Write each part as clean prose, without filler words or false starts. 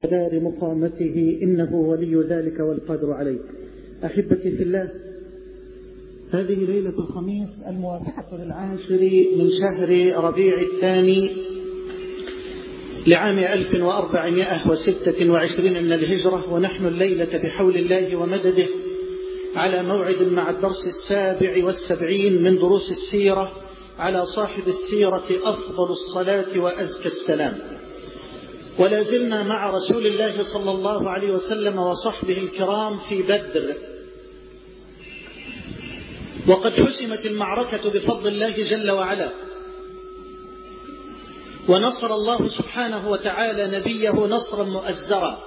دار مقامته إنه ولي ذلك والقادر عليه. أحبتي في الله، هذه ليلة الخميس الموافقة للعاشر من شهر ربيع الثاني لعام 1426 من الهجرة، ونحن الليلة بحول الله ومدده على موعد مع الدرس 77 من دروس السيرة على صاحب السيرة أفضل الصلاة وأزكى السلام. ولا زلنا مع رسول الله صلى الله عليه وسلم وصحبه الكرام في بدر، وقد حسمت المعركة بفضل الله جل وعلا، ونصر الله سبحانه وتعالى نبيه نصرا مؤزرا،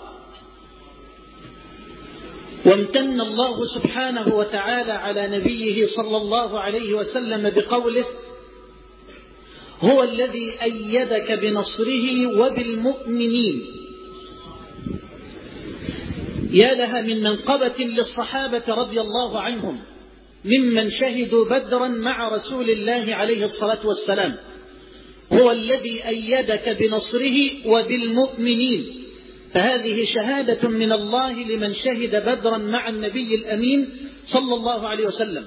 وامتن الله سبحانه وتعالى على نبيه صلى الله عليه وسلم بقوله: هو الذي أيدك بنصره وبالمؤمنين. يا لها من منقبة للصحابة رضي الله عنهم ممن شهدوا بدرا مع رسول الله عليه الصلاة والسلام. هو الذي أيدك بنصره وبالمؤمنين، فهذه شهادة من الله لمن شهد بدرا مع النبي الأمين صلى الله عليه وسلم.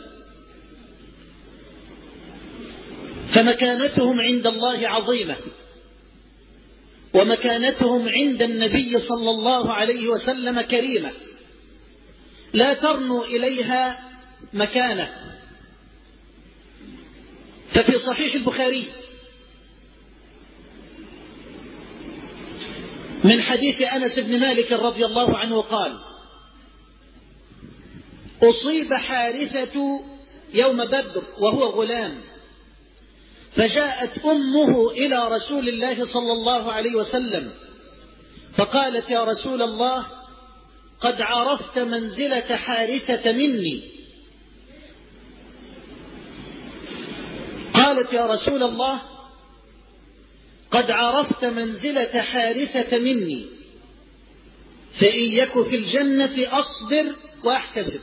فمكانتهم عند الله عظيمة، ومكانتهم عند النبي صلى الله عليه وسلم كريمة، لا ترنو إليها مكانة. ففي صحيح البخاري من حديث أنس بن مالك رضي الله عنه قال: أصيب حارثة يوم بدر وهو غلام، فجاءت أمه إلى رسول الله صلى الله عليه وسلم فقالت: يا رسول الله، قد عرفت منزلة حارثة مني. قالت: يا رسول الله، قد عرفت منزلة حارثة مني، فإن يك في الجنة أصبر وأحتسب،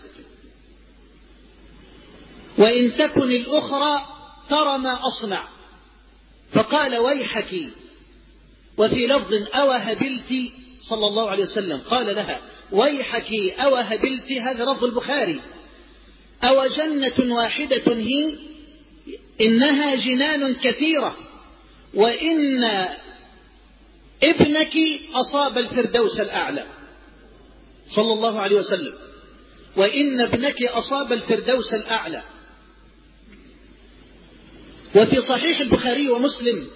وإن تكن الأخرى ترى ما أصنع. فقال: ويحك. وفي لفظ: أوهبلت صلى الله عليه وسلم قال لها: ويحك أوهبلت. هذا لفظ البخاري. أو جنة واحدة هي؟ إنها جنان كثيرة، وإن ابنك أصاب الفردوس الأعلى. صلى الله عليه وسلم: وإن ابنك أصاب الفردوس الأعلى. وفي صحيح البخاري ومسلم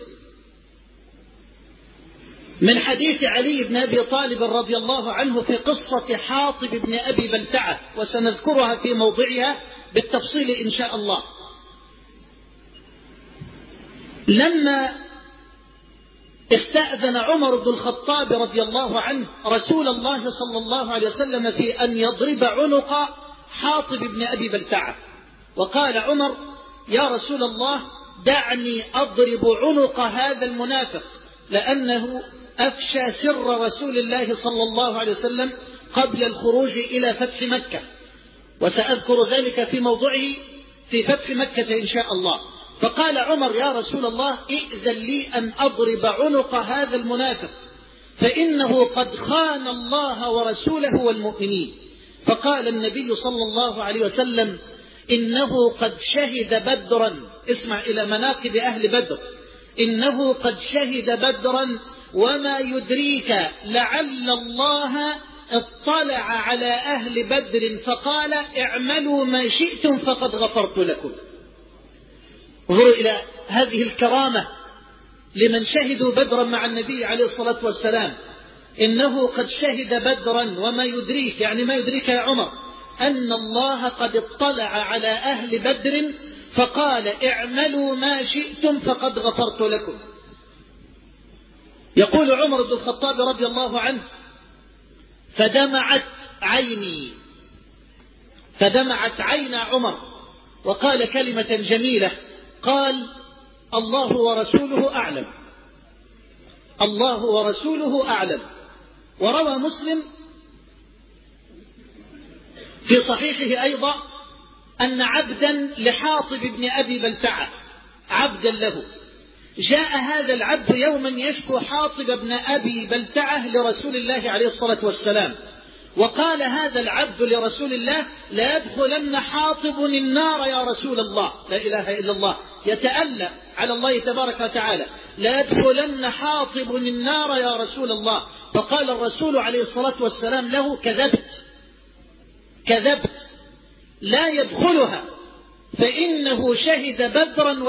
من حديث علي بن أبي طالب رضي الله عنه في قصة حاطب بن أبي بلتعة، وسنذكرها في موضعها بالتفصيل إن شاء الله. لما استأذن عمر بن الخطاب رضي الله عنه رسول الله صلى الله عليه وسلم في أن يضرب عنق حاطب بن أبي بلتعة، وقال عمر: يا رسول الله، دعني أضرب عنق هذا المنافق، لأنه أفشى سر رسول الله صلى الله عليه وسلم قبل الخروج إلى فتح مكة، وسأذكر ذلك في موضعه في فتح مكة إن شاء الله. فقال عمر: يا رسول الله، ائذن لي أن أضرب عنق هذا المنافق، فإنه قد خان الله ورسوله والمؤمنين. فقال النبي صلى الله عليه وسلم: إنه قد شهد بدرا. اسمع إلى مناقب أهل بدر: إنه قد شهد بدرا، وما يدريك لعل الله اطلع على أهل بدر فقال: اعملوا ما شئتم فقد غفرت لكم. انظروا إلى هذه الكرامة لمن شهدوا بدرا مع النبي عليه الصلاة والسلام. إنه قد شهد بدرا، وما يدريك، يعني ما يدريك يا عمر، أن الله قد اطلع على أهل بدر فقال: اعملوا ما شئتم فقد غفرت لكم. يقول عمر بن الخطاب رضي الله عنه: فدمعت عين عمر، وقال كلمة جميلة، قال: الله ورسوله أعلم، الله ورسوله أعلم. وروى مسلم في صحيحه أيضا أن عبدا لحاطب بن أبي بلتعة، عبدا له، جاء هذا العبد يوما يشكو حاطب بن أبي بلتعة لرسول الله عليه الصلاة والسلام، وقال هذا العبد لرسول الله: لا يدخلن حاطب النار يا رسول الله. لا إله إلا الله، يتألى على الله تبارك وتعالى: لا يدخلن حاطب النار يا رسول الله. فقال الرسول عليه الصلاة والسلام له: كذبت، لا يدخلها، فإنه شهد بدرا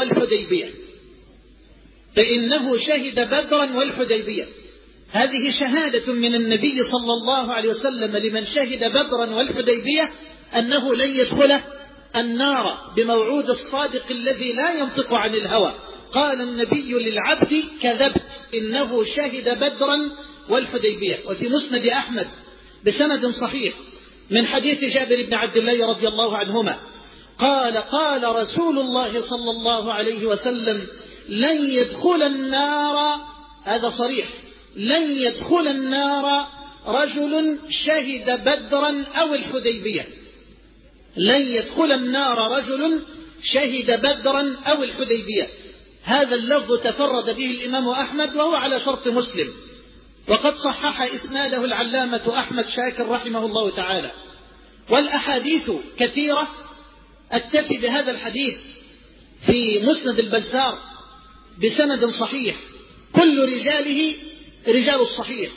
والحديبية. هذه شهادة من النبي صلى الله عليه وسلم لمن شهد بدرا والحديبية أنه لن يدخل النار، بموعود الصادق الذي لا ينطق عن الهوى. قال النبي للعبد: كذبت، إنه شهد بدرا والحديبية. وفي مسند أحمد بسند صحيح من حديث جابر بن عبد الله رضي الله عنهما قال: قال رسول الله صلى الله عليه وسلم: لن يدخل النار، هذا صريح، لن يدخل النار رجل شهد بدرا أو الحديبية. لن يدخل النار رجل شهد بدرا أو الحديبية. هذا اللفظ تفرد به الإمام أحمد وهو على شرط مسلم، وقد صحح إسناده العلامة أحمد شاكر رحمه الله تعالى. والأحاديث كثيرة، أكتفي بهذا الحديث في مسند البزار بسند صحيح، كل رجاله رجال الصحيح،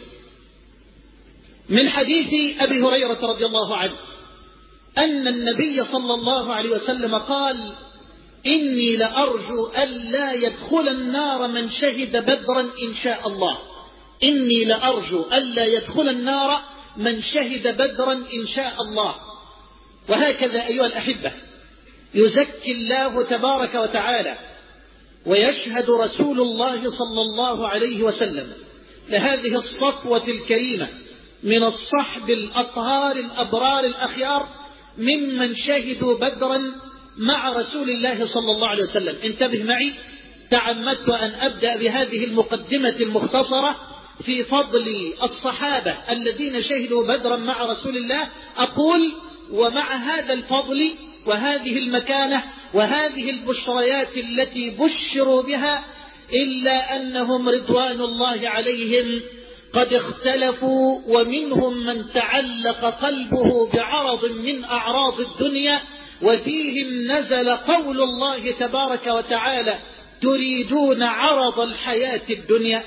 من حديث أبي هريرة رضي الله عنه أن النبي صلى الله عليه وسلم قال: إني لأرجو ألا يدخل النار من شهد بدرا إن شاء الله. إني لأرجو ألا يدخل النار من شهد بدرا إن شاء الله. وهكذا أيها الأحبة يزكي الله تبارك وتعالى ويشهد رسول الله صلى الله عليه وسلم لهذه الصفوة الكريمة من الصحب الأطهار الأبرار الأخيار ممن شهدوا بدرا مع رسول الله صلى الله عليه وسلم. انتبه معي، تعمدت أن أبدأ بهذه المقدمة المختصرة في فضل الصحابة الذين شهدوا بدرا مع رسول الله. أقول: ومع هذا الفضل وهذه المكانة وهذه البشريات التي بشروا بها، إلا أنهم رضوان الله عليهم قد اختلفوا، ومنهم من تعلق قلبه بعرض من أعراض الدنيا، وفيهم نزل قول الله تبارك وتعالى: تريدون عرض الحياة الدنيا.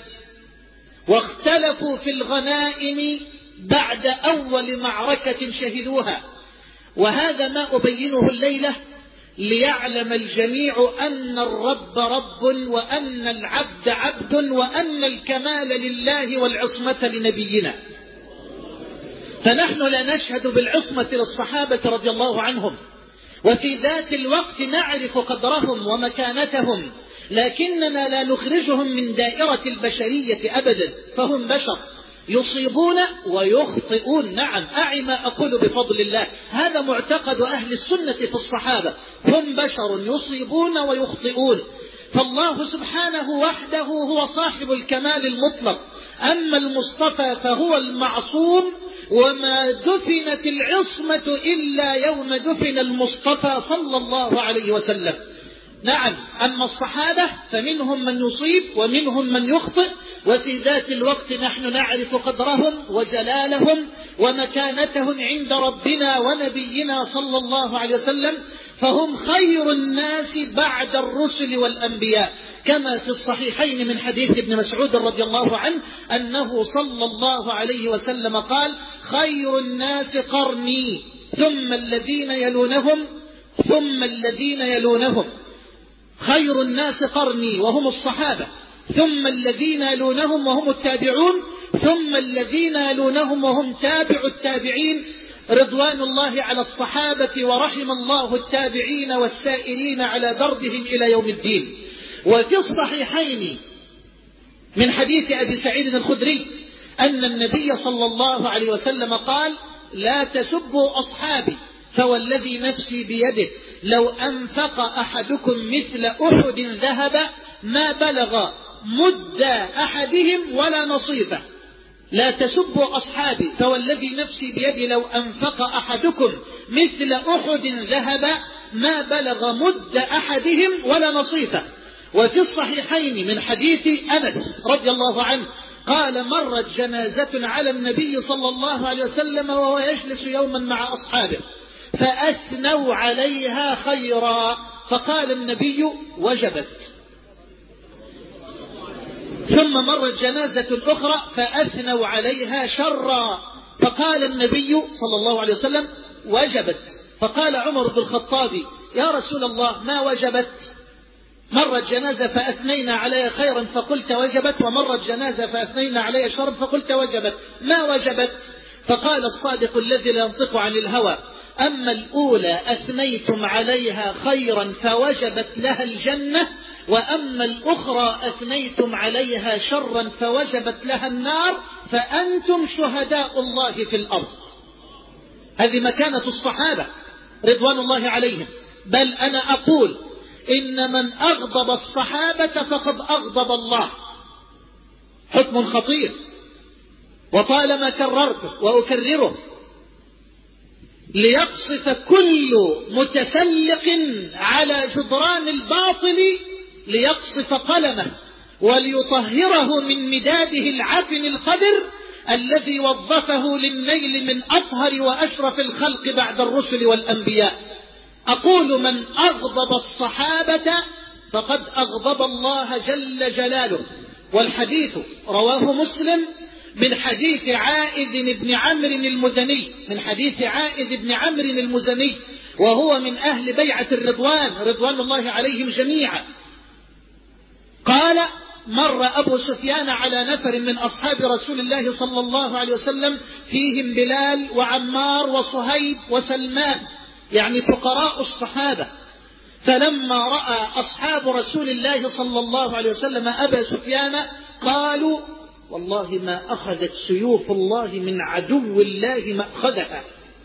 واختلفوا في الغنائم بعد أول معركة شهدوها. وهذا ما أبينه الليلة ليعلم الجميع أن الرب رب، وأن العبد عبد، وأن الكمال لله والعصمة لنبينا. فنحن لا نشهد بالعصمة للصحابة رضي الله عنهم، وفي ذات الوقت نعرف قدرهم ومكانتهم، لكننا لا نخرجهم من دائرة البشرية أبدا، فهم بشر يصيبون ويخطئون. نعم، أعي ما أقول بفضل الله، هذا معتقد أهل السنة في الصحابة، هم بشر يصيبون ويخطئون. فالله سبحانه وحده هو صاحب الكمال المطلق، أما المصطفى فهو المعصوم، وما دفنت العصمة إلا يوم دفن المصطفى صلى الله عليه وسلم. نعم، أما الصحابة فمنهم من يصيب ومنهم من يخطئ، وفي ذات الوقت نحن نعرف قدرهم وجلالهم ومكانتهم عند ربنا ونبينا صلى الله عليه وسلم، فهم خير الناس بعد الرسل والأنبياء، كما في الصحيحين من حديث ابن مسعود رضي الله عنه أنه صلى الله عليه وسلم قال: خير الناس قرني ثم الذين يلونهم ثم الذين يلونهم. خير الناس قرني وهم الصحابة، ثم الذين يلونهم وهم التابعون، ثم الذين يلونهم وهم تابع التابعين، رضوان الله على الصحابة، ورحم الله التابعين والسائرين على دربهم إلى يوم الدين. وفي الصحيحين من حديث أبي سعيد الخدري أن النبي صلى الله عليه وسلم قال: لا تسبوا أصحابي، فوالذي نفسي بيده لو أنفق أحدكم مثل أحد ذهب ما بلغ مد أحدهم ولا نصيفه. لا تسبوا أصحابي، فوالذي نفسي بيده لو أنفق أحدكم مثل أحد ذهب ما بلغ مد أحدهم ولا نصيفه. وفي الصحيحين من حديث أنس رضي الله عنه قال مرت جنازة على النبي صلى الله عليه وسلم وهو يجلس يوما مع أصحابه فأثنوا عليها خيرا فقال النبي وجبت. ثم مرت جنازة أخرى فأثنوا عليها شرا فقال النبي صلى الله عليه وسلم وجبت. فقال عمر بن الخطاب يا رسول الله ما وجبت؟ مرت جنازة فأثنينا عليها خيرا فقلت وجبت، ومرت جنازة فأثنينا عليها شرا فقلت وجبت، ما وجبت؟ فقال الصادق الذي لا ينطق عن الهوى أما الأولى أثنيتم عليها خيرا فوجبت لها الجنة، وأما الأخرى أثنيتم عليها شرا فوجبت لها النار، فأنتم شهداء الله في الأرض. هذه مكانة الصحابة رضوان الله عليهم. بل أنا أقول إن من أغضب الصحابة فقد أغضب الله. حكم خطير وطالما كررته وأكرره ليقصف كل متسلق على جدران الباطل ليقصف قلمه وليطهره من مداده العفن الخضر الذي وظفه للنيل من أطهر وأشرف الخلق بعد الرسل والأنبياء. أقول من أغضب الصحابة فقد أغضب الله جل جلاله. والحديث رواه مسلم من حديث عائذ بن عمرو المزني، من حديث عائذ بن عمرو المزني، وهو من أهل بيعة الرضوان رضوان الله عليهم جميعا. قال مر أبو سفيان على نفر من أصحاب رسول الله صلى الله عليه وسلم فيهم بلال وعمار وصهيب وسلمان، يعني فقراء الصحابة. فلما رأى أصحاب رسول الله صلى الله عليه وسلم أبا سفيان قالوا والله ما أخذت سيوف الله من عدو الله ما أخذها.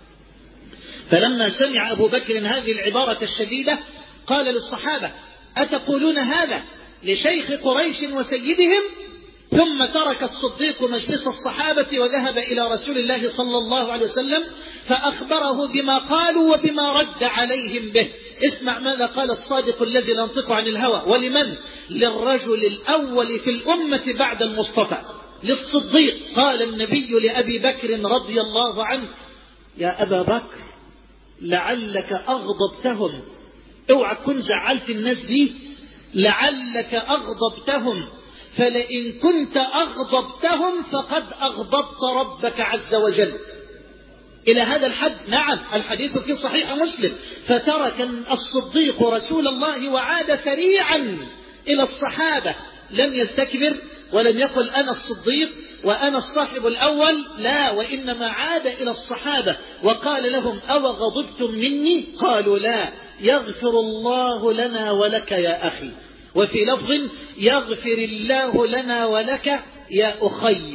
فلما سمع أبو بكر هذه العبارة الشديدة قال للصحابة أتقولون هذا لشيخ قريش وسيدهم؟ ثم ترك الصديق مجلس الصحابة وذهب إلى رسول الله صلى الله عليه وسلم فأخبره بما قالوا وبما رد عليهم به. اسمع ماذا قال الصادق الذي لا ينطق عن الهوى. ولمن؟ للرجل الأول في الأمة بعد المصطفى، للصديق. قال النبي لأبي بكر رضي الله عنه يا أبا بكر لعلك أغضبتهم، اوعى تكون زعلت الناس دي، لعلك أغضبتهم، فلئن كنت أغضبتهم فقد أغضبت ربك عز وجل. إلى هذا الحد. نعم الحديث في صحيح مسلم. فترك الصديق رسول الله وعاد سريعا إلى الصحابة، لم يستكبر ولم يقل أنا الصديق وأنا الصاحب الأول، لا، وإنما عاد إلى الصحابة وقال لهم أو غضبتم مني؟ قالوا لا، يغفر الله لنا ولك يا أخي. وفي لفظ يغفر الله لنا ولك يا أخي.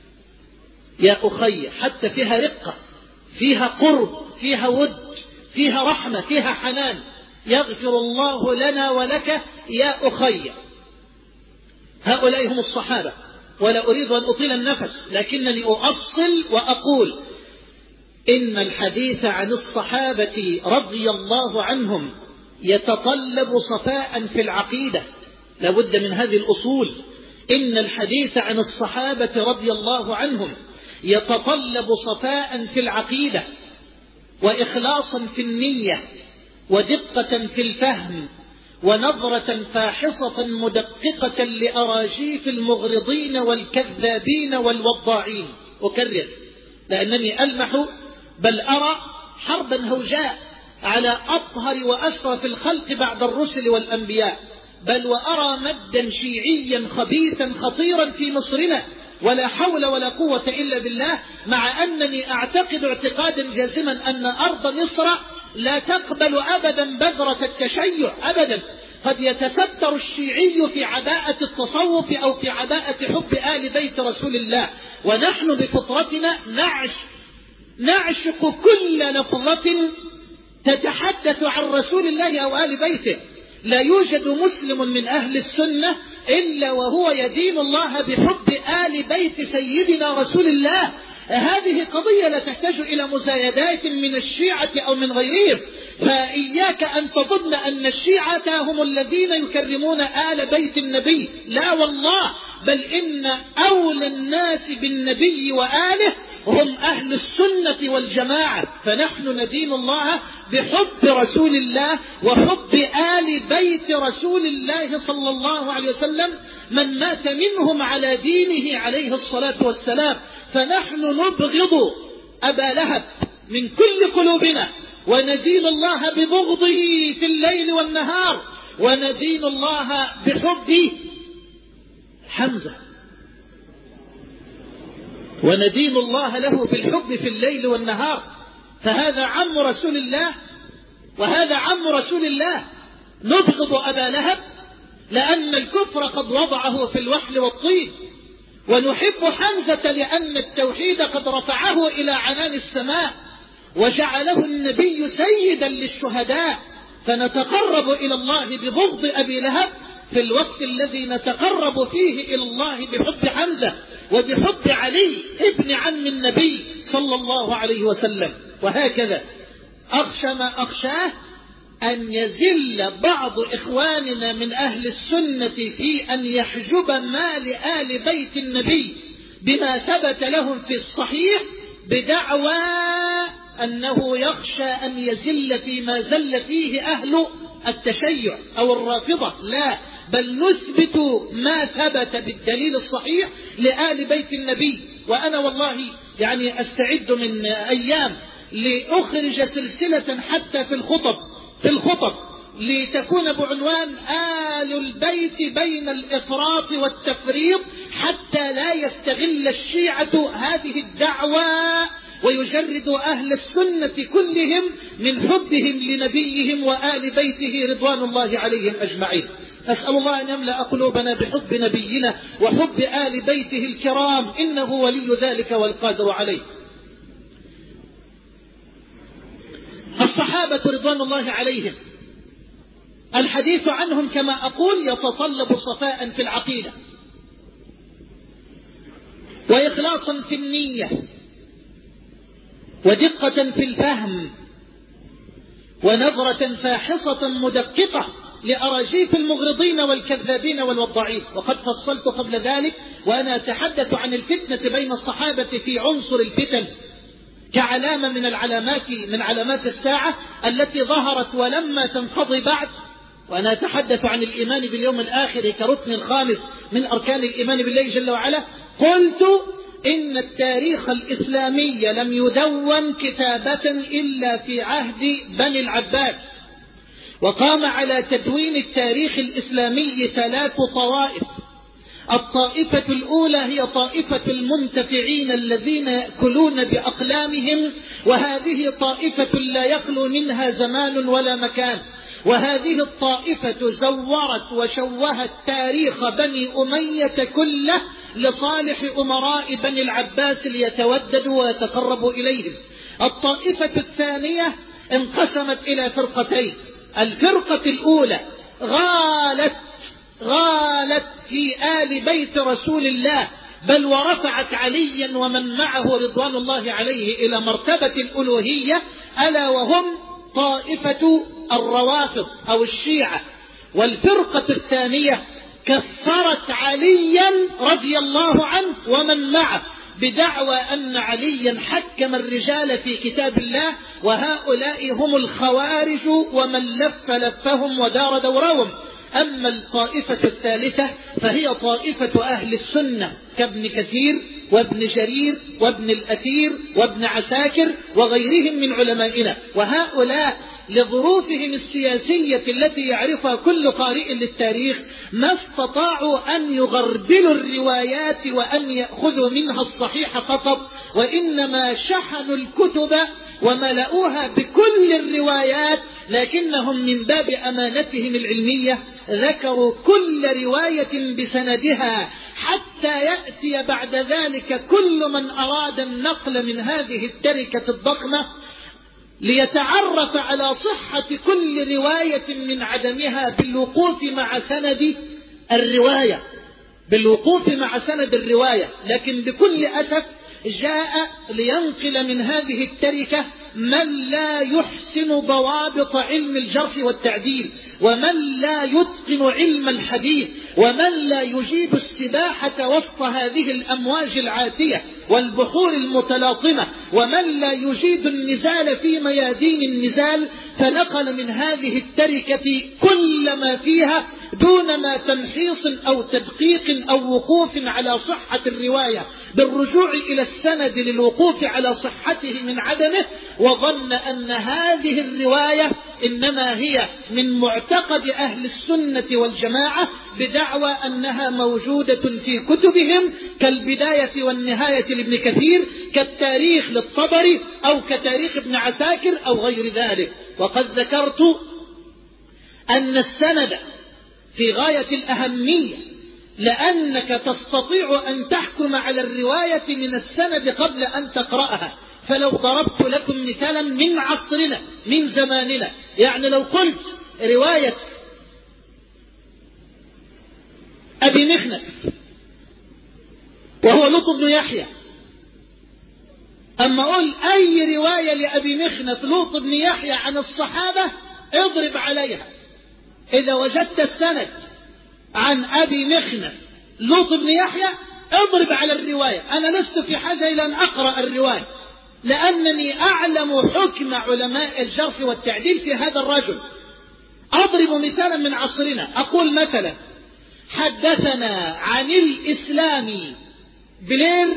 يا أخي حتى فيها رقة، فيها قرب، فيها ود، فيها رحمة، فيها حنان. يغفر الله لنا ولك يا أخي. هؤلاء هم الصحابة. ولا أريد أن أطيل النفس لكنني أؤصل وأقول إن الحديث عن الصحابة رضي الله عنهم يتطلب صفاء في العقيدة. لابد من هذه الأصول. إن الحديث عن الصحابة رضي الله عنهم يتطلب صفاء في العقيدة وإخلاصا في النية ودقة في الفهم ونظرة فاحصة مدققة لأراجيف المغرضين والكذابين والوضاعين. أكرر لأنني ألمح بل أرى حربا هوجاء على أطهر وأشرف الخلق بعد الرسل والأنبياء، بل وأرى مدا شيعيا خبيثا خطيرا في مصرنا، ولا حول ولا قوة إلا بالله. مع أنني أعتقد اعتقادا جازما أن أرض مصر لا تقبل أبدا بذرة التشيع أبدا. قد يتستر الشيعي في عباءة التصوف أو في عباءة حب آل بيت رسول الله، ونحن بفطرتنا نعشق كل لفظة تتحدث عن رسول الله أو آل بيته. لا يوجد مسلم من أهل السنة إلا وهو يدين الله بحب آل بيت سيدنا رسول الله. هذه قضية لا تحتاج إلى مزايدات من الشيعة أو من غيرهم. فإياك أن تظن أن الشيعة هم الذين يكرمون آل بيت النبي، لا والله، بل إن أولى الناس بالنبي وآله هم أهل السنة والجماعة. فنحن ندين الله بحب رسول الله وحب آل بيت رسول الله صلى الله عليه وسلم من مات منهم على دينه عليه الصلاة والسلام. فنحن نبغض أبا لهب من كل قلوبنا، وندين الله ببغضه في الليل والنهار، وندين الله بحب حمزة، وندين الله له بالحب في الليل والنهار. فهذا عم رسول الله وهذا عم رسول الله. نبغض أبا لهب لأن الكفر قد وضعه في الوحل والطين، ونحب حمزة لأن التوحيد قد رفعه إلى عنان السماء وجعله النبي سيدا للشهداء. فنتقرب إلى الله ببغض أبي لهب في الوقت الذي نتقرب فيه إلى الله بحب حمزة وبحب علي ابن عم النبي صلى الله عليه وسلم. وهكذا أخشى ما أخشاه أن يزل بعض إخواننا من أهل السنة في أن يحجب ما لآل بيت النبي بما ثبت لهم في الصحيح بدعوى أنه يخشى أن يزل فيما زل فيه أهل التشيع أو الرافضة. لا، بل نثبت ما ثبت بالدليل الصحيح لآل بيت النبي. وأنا والله يعني أستعد من أيام لأخرج سلسلة حتى في الخطب لتكون بعنوان آل البيت بين الإفراط والتفريط، حتى لا يستغل الشيعة هذه الدعوة ويجرد أهل السنة كلهم من حبهم لنبيهم وآل بيته رضوان الله عليهم أجمعين. أسأل الله أن يملأ قلوبنا بحب نبينا وحب آل بيته الكرام، إنه ولي ذلك والقادر عليه. الصحابة رضوان الله عليهم الحديث عنهم كما أقول يتطلب صفاء في العقيدة وإخلاصا في النية ودقة في الفهم ونظرة فاحصة مدققة لأراجيف المغرضين والكذابين والوضاعين. وقد فصلت قبل ذلك وأنا أتحدث عن الفتنة بين الصحابة في عنصر الفتن كعلامة من علامات الساعة التي ظهرت ولما تنقضي بعد. وأنا أتحدث عن الإيمان باليوم الآخر كركن خامس من أركان الإيمان بالله جل وعلا. قلت إن التاريخ الإسلامي لم يدون كتابة إلا في عهد بني العباس، وقام على تدوين التاريخ الإسلامي 3 طوائف. الطائفة الأولى هي طائفة المنتفعين الذين يأكلون بأقلامهم، وهذه طائفة لا يخلو منها زمان ولا مكان. وهذه الطائفة زورت وشوهت تاريخ بني أمية كله لصالح أمراء بني العباس ليتوددوا ويتقربوا إليهم. الطائفة الثانية انقسمت إلى فرقتين. الفرقة الأولى غالت في آل بيت رسول الله، بل ورفعت عليا ومن معه رضوان الله عليه إلى مرتبة الألوهية، ألا وهم طائفة الروافض أو الشيعة. والفرقة الثانية كفرت عليا رضي الله عنه ومن معه بدعوى أن عليا حكم الرجال في كتاب الله، وهؤلاء هم الخوارج ومن لف لفهم ودار دورهم. أما الطائفة الثالثة فهي طائفة أهل السنة كابن كثير وابن جرير وابن الأثير وابن عساكر وغيرهم من علمائنا. وهؤلاء لظروفهم السياسية التي يعرفها كل قارئ للتاريخ ما استطاعوا أن يغربلوا الروايات وأن يأخذوا منها الصحيح فقط، وإنما شحنوا الكتب وملؤوها بكل الروايات، لكنهم من باب أمانتهم العلمية ذكروا كل رواية بسندها حتى يأتي بعد ذلك كل من أراد النقل من هذه التركة الضخمة ليتعرف على صحة كل رواية من عدمها بالوقوف مع سند الرواية. لكن بكل أسف جاء لينقل من هذه التركة من لا يحسن ضوابط علم الجرح والتعديل، ومن لا يتقن علم الحديث، ومن لا يجيد السباحة وسط هذه الأمواج العاتية والبحور المتلاطمة، ومن لا يجيد النزال في ميادين النزال. فنقل من هذه التركة كل ما فيها دون ما تمحيص أو تدقيق أو وقوف على صحة الرواية بالرجوع إلى السند للوقوف على صحته من عدمه، وظن أن هذه الرواية إنما هي من معتقد أهل السنة والجماعة بدعوى أنها موجودة في كتبهم كالبداية والنهاية لابن كثير، كالتاريخ للطبري، أو كتاريخ ابن عساكر أو غير ذلك. وقد ذكرت أن السند في غاية الأهمية، لأنك تستطيع أن تحكم على الرواية من السند قبل أن تقرأها. فلو ضربت لكم مثالا من عصرنا من زماننا، يعني لو قلت رواية أبي مخنف وهو لوط بن يحيى، أما أقول أي رواية لأبي مخنف لوط بن يحيى عن الصحابة اضرب عليها. إذا وجدت السند عن أبي مخنف لوط بن يحيى اضرب على الرواية. أنا لست في حاجة إلى أن أقرأ الرواية، لأنني أعلم حكم علماء الجرح والتعديل في هذا الرجل. أضرب مثالا من عصرنا، أقول مثلا حدثنا عن الإسلامي بلير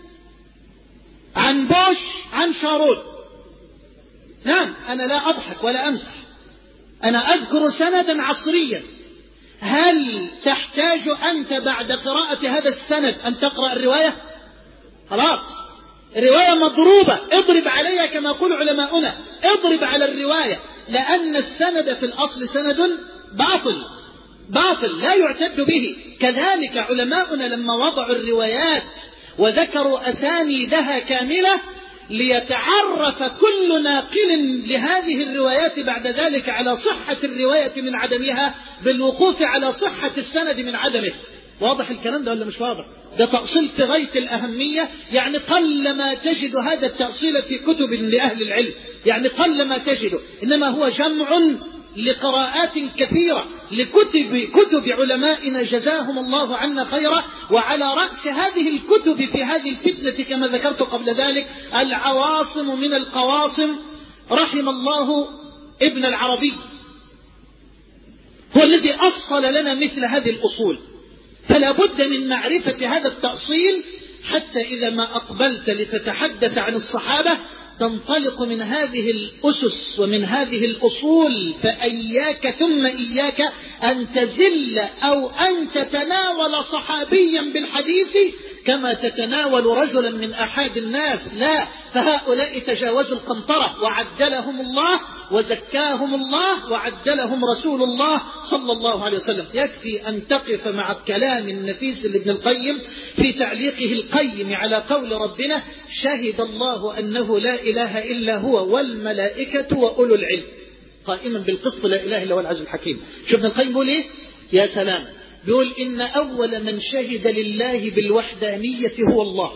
عن بوش عن شارون. نعم، أنا لا أضحك ولا أمزح، أنا أذكر سندا عصريا. هل تحتاج أنت بعد قراءة هذا السند أن تقرأ الرواية؟ خلاص، الرواية مضروبة، اضرب عليها كما يقول علماؤنا، اضرب على الرواية، لأن السند في الأصل سند باطل لا يعتد به. كذلك علماؤنا لما وضعوا الروايات وذكروا أسانيدها كاملة ليتعرف كل ناقل لهذه الروايات بعد ذلك على صحة الرواية من عدمها بالوقوف على صحة السند من عدمه. واضح الكلام ده ولا مش واضح؟ ده تأصيل في غاية الأهمية، يعني قل ما تجد هذا التأصيل في كتب لأهل العلم، يعني قل ما تجده، إنما هو جمع لقراءات كثيرة لكتب علمائنا جزاهم الله عنا خيرا. وعلى رأس هذه الكتب في هذه الفتنة كما ذكرت قبل ذلك العواصم من القواصم، رحم الله ابن العربي، هو الذي أصل لنا مثل هذه الأصول. فلا بد من معرفة هذا التأصيل حتى إذا ما أقبلت لتتحدث عن الصحابة تنطلق من هذه الأسس ومن هذه الأصول. فإياك ثم إياك أن تزل أو أن تتناول صحابيا بالحديث كما تتناول رجلا من أحد الناس، لا، فهؤلاء تجاوزوا القنطرة وعدلهم الله وزكاهم الله وعدلهم رسول الله صلى الله عليه وسلم. يكفي أن تقف مع الكلام النفيس لابن القيم في تعليقه القيم على قول ربنا: شهد الله أنه لا إله إلا هو والملائكة وأولو العلم قائما بالقسط لا إله إلا هو العزيز الحكيم. شوف ابن القيم بيقول إيه؟ يا سلام، بيقول إن أول من شهد لله بالوحدانية هو الله.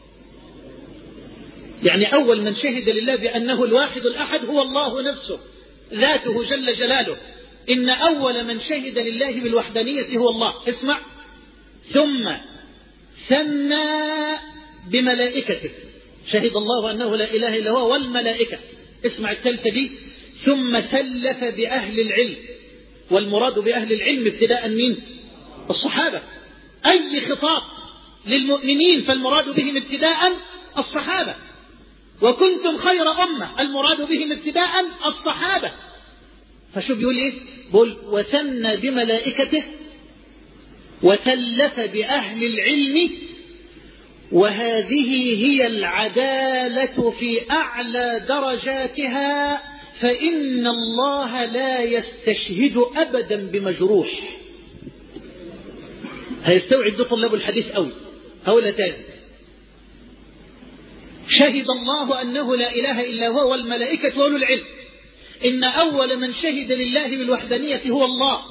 يعني أول من شهد لله بأنه الواحد الأحد هو الله نفسه ذاته جل جلاله. إن أول من شهد لله بالوحدانية هو الله. اسمع: ثم ثنى بملائكته، شهد الله أنه لا إله إلا هو والملائكة. اسمع الثالثة دي: ثم ثلث بأهل العلم. والمراد بأهل العلم ابتداء مين؟ الصحابة. أي خطاب للمؤمنين فالمراد بهم ابتداء الصحابة. وكنتم خير أمة، المراد بهم ابتداء الصحابة. فشو بيقول إيه؟ بيقول: وثنى بملائكته وثلث بأهل العلم، وهذه هي العدالة في أعلى درجاتها، فإن الله لا يستشهد أبدا بمجروح. هيستوعب ده طلاب الحديث أوي. هؤلاء تاني: شهد الله أنه لا إله إلا هو والملائكة وأولو العلم. إن أول من شهد لله بالوحدانية هو الله،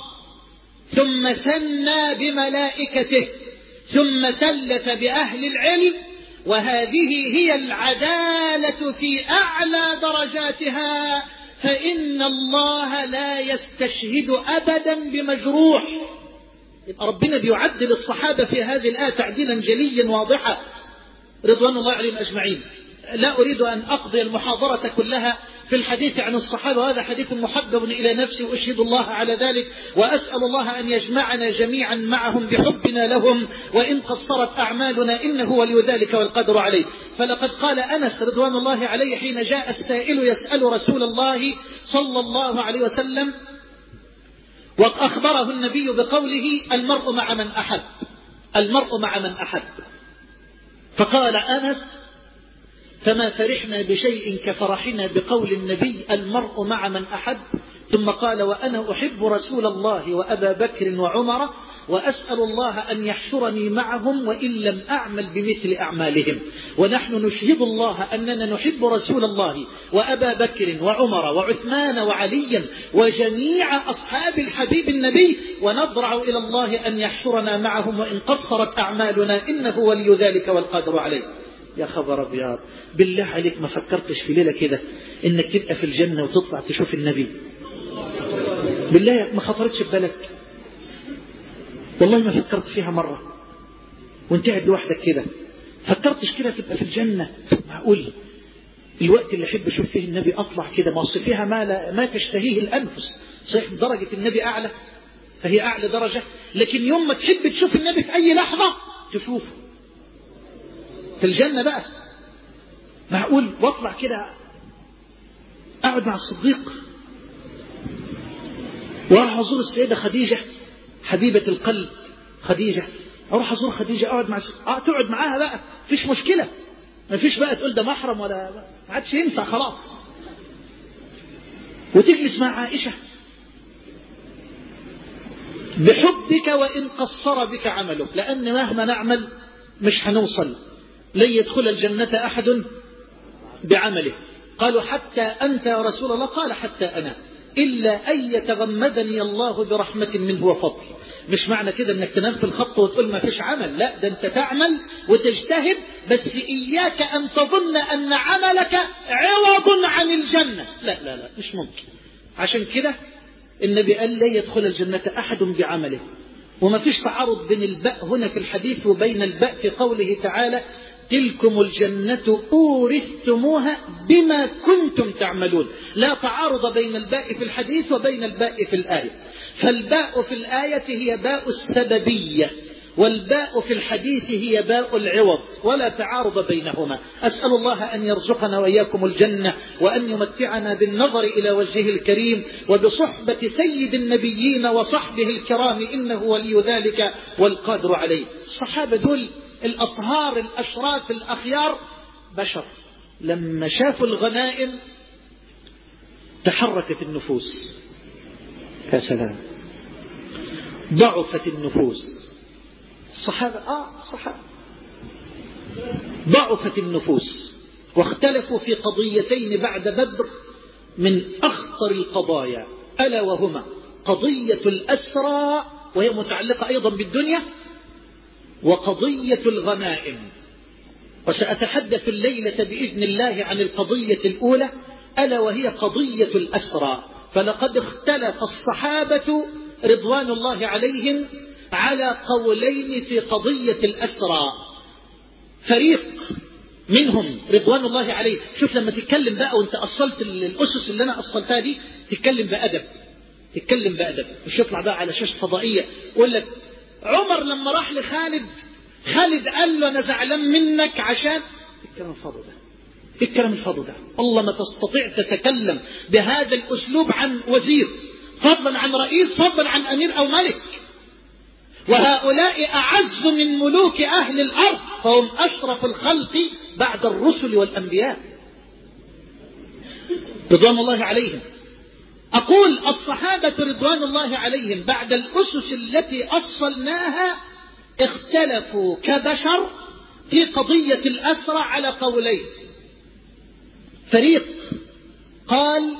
ثم ثنى بملائكته، ثم ثلث بأهل العلم، وهذه هي العدالة في أعلى درجاتها، فإن الله لا يستشهد أبدا بمجروح. يبقى ربنا بيعدل الصحابة في هذه الآية تعديلا جليا واضحا رضوان الله عليهم أجمعين. لا أريد أن أقضي المحاضرة كلها في الحديث عن الصحابة، وهذا حديث محبب إلى نفسي وأشهد الله على ذلك، وأسأل الله أن يجمعنا جميعا معهم بحبنا لهم، وإن قصرت أعمالنا إنه ولي ذلك والقدر عليه. فلقد قال أنس رضوان الله عليه حين جاء السائل يسأل رسول الله صلى الله عليه وسلم وأخبره النبي بقوله المرء مع من أحب، المرء مع من أحب، فقال أنس فما فرحنا بشيء كفرحنا بقول النبي المرء مع من أحب، ثم قال وأنا أحب رسول الله وأبا بكر وعمر وأسأل الله أن يحشرني معهم وإن لم أعمل بمثل أعمالهم. ونحن نشهد الله أننا نحب رسول الله وأبا بكر وعمر وعثمان وعليا وجميع أصحاب الحبيب النبي، ونضرع إلى الله أن يحشرنا معهم وإن قصرت أعمالنا إنه ولي ذلك والقادر عليه. يا خبر أبيض، بالله عليك ما فكرتش في ليلة كده إنك تبقى في الجنة وتطلع تشوف النبي؟ بالله ما خطرتش ببالك؟ والله ما فكرت فيها مرة وانت قاعد لوحدك كده؟ فكرتش كده تبقى في الجنة؟ معقول الوقت اللي أحب أشوف فيه النبي أطلع كده ما أصل فيها ما تشتهيه الأنفس. صحيح درجة النبي أعلى فهي أعلى درجة، لكن يوم ما تحب تشوف النبي في أي لحظة تشوفه في الجنة بقى. معقول واطلع كده أقعد مع الصديق وأروح أزور السيدة خديجة حبيبة القلب خديجة، أروح أزور خديجة أقعد مع تقعد معاها بقى فيش مشكلة، ما فيش بقى تقول ده محرم ولا ما عادش ينفع خلاص، وتجلس مع عائشة بحبك وإن قصر بك عملك، لأن مهما نعمل مش هنوصل لن يدخل الجنة أحد بعمله. قالوا حتى أنت يا رسول الله؟ قال حتى أنا، إلا أن يتغمدني الله برحمة منه وفضل. مش معنى كده أنك تنام في الخط وتقول ما فيش عمل، لا، ده أنت تعمل وتجتهد، بس إياك أن تظن أن عملك عوض عن الجنة، لا لا لا، مش ممكن. عشان كده النبي قال لا يدخل الجنة أحد بعمله. وما فيش تعارض بين الباء هنا في الحديث وبين الباء في قوله تعالى تلكم الجنة أورثتموها بما كنتم تعملون. لا تعارض بين الباء في الحديث وبين الباء في الآية، فالباء في الآية هي باء السببية، والباء في الحديث هي باء العوض، ولا تعارض بينهما. أسأل الله أن يرزقنا وإياكم الجنة، وأن يمتعنا بالنظر إلى وجهه الكريم وبصحبة سيد النبيين وصحبه الكرام، إنه ولي ذلك والقادر عليه. الصحابة دول الأطهار الأشراف الأخيار بشر، لما شافوا الغنائم تحركت النفوس، يا سلام، ضعفت النفوس. الصحابة الصحابة ضعفت النفوس، واختلفوا في قضيتين بعد بدر من أخطر القضايا، ألا وهما قضية الأسرى وهي متعلقة أيضا بالدنيا، وقضية الغنائم. وسأتحدث الليلة بإذن الله عن القضية الأولى ألا وهي قضية الأسرى. فلقد اختلف الصحابة رضوان الله عليهم على قولين في قضية الأسرى. فريق منهم رضوان الله عليه، شوف لما تتكلم بقى وانت أصلت الأسس اللي أنا أصلتها دي، تتكلم بأدب، تتكلم بأدب، مش يطلع بقى على شاشة فضائية يقول لك عمر لما راح لخالد، خالد قال له أنا زعلان منك عشان الكلام الفاضي ده، الكلام الفاضي ده. الله ما تستطيع تتكلم بهذا الأسلوب عن وزير، فضلا عن رئيس، فضلا عن أمير أو ملك، وهؤلاء أعز من ملوك أهل الأرض، فهم أشرف الخلق بعد الرسل والأنبياء رضوان الله عليهم. أقول الصحابة رضوان الله عليهم بعد الأسس التي أصلناها اختلفوا كبشر في قضية الأسرى على قولين. فريق قال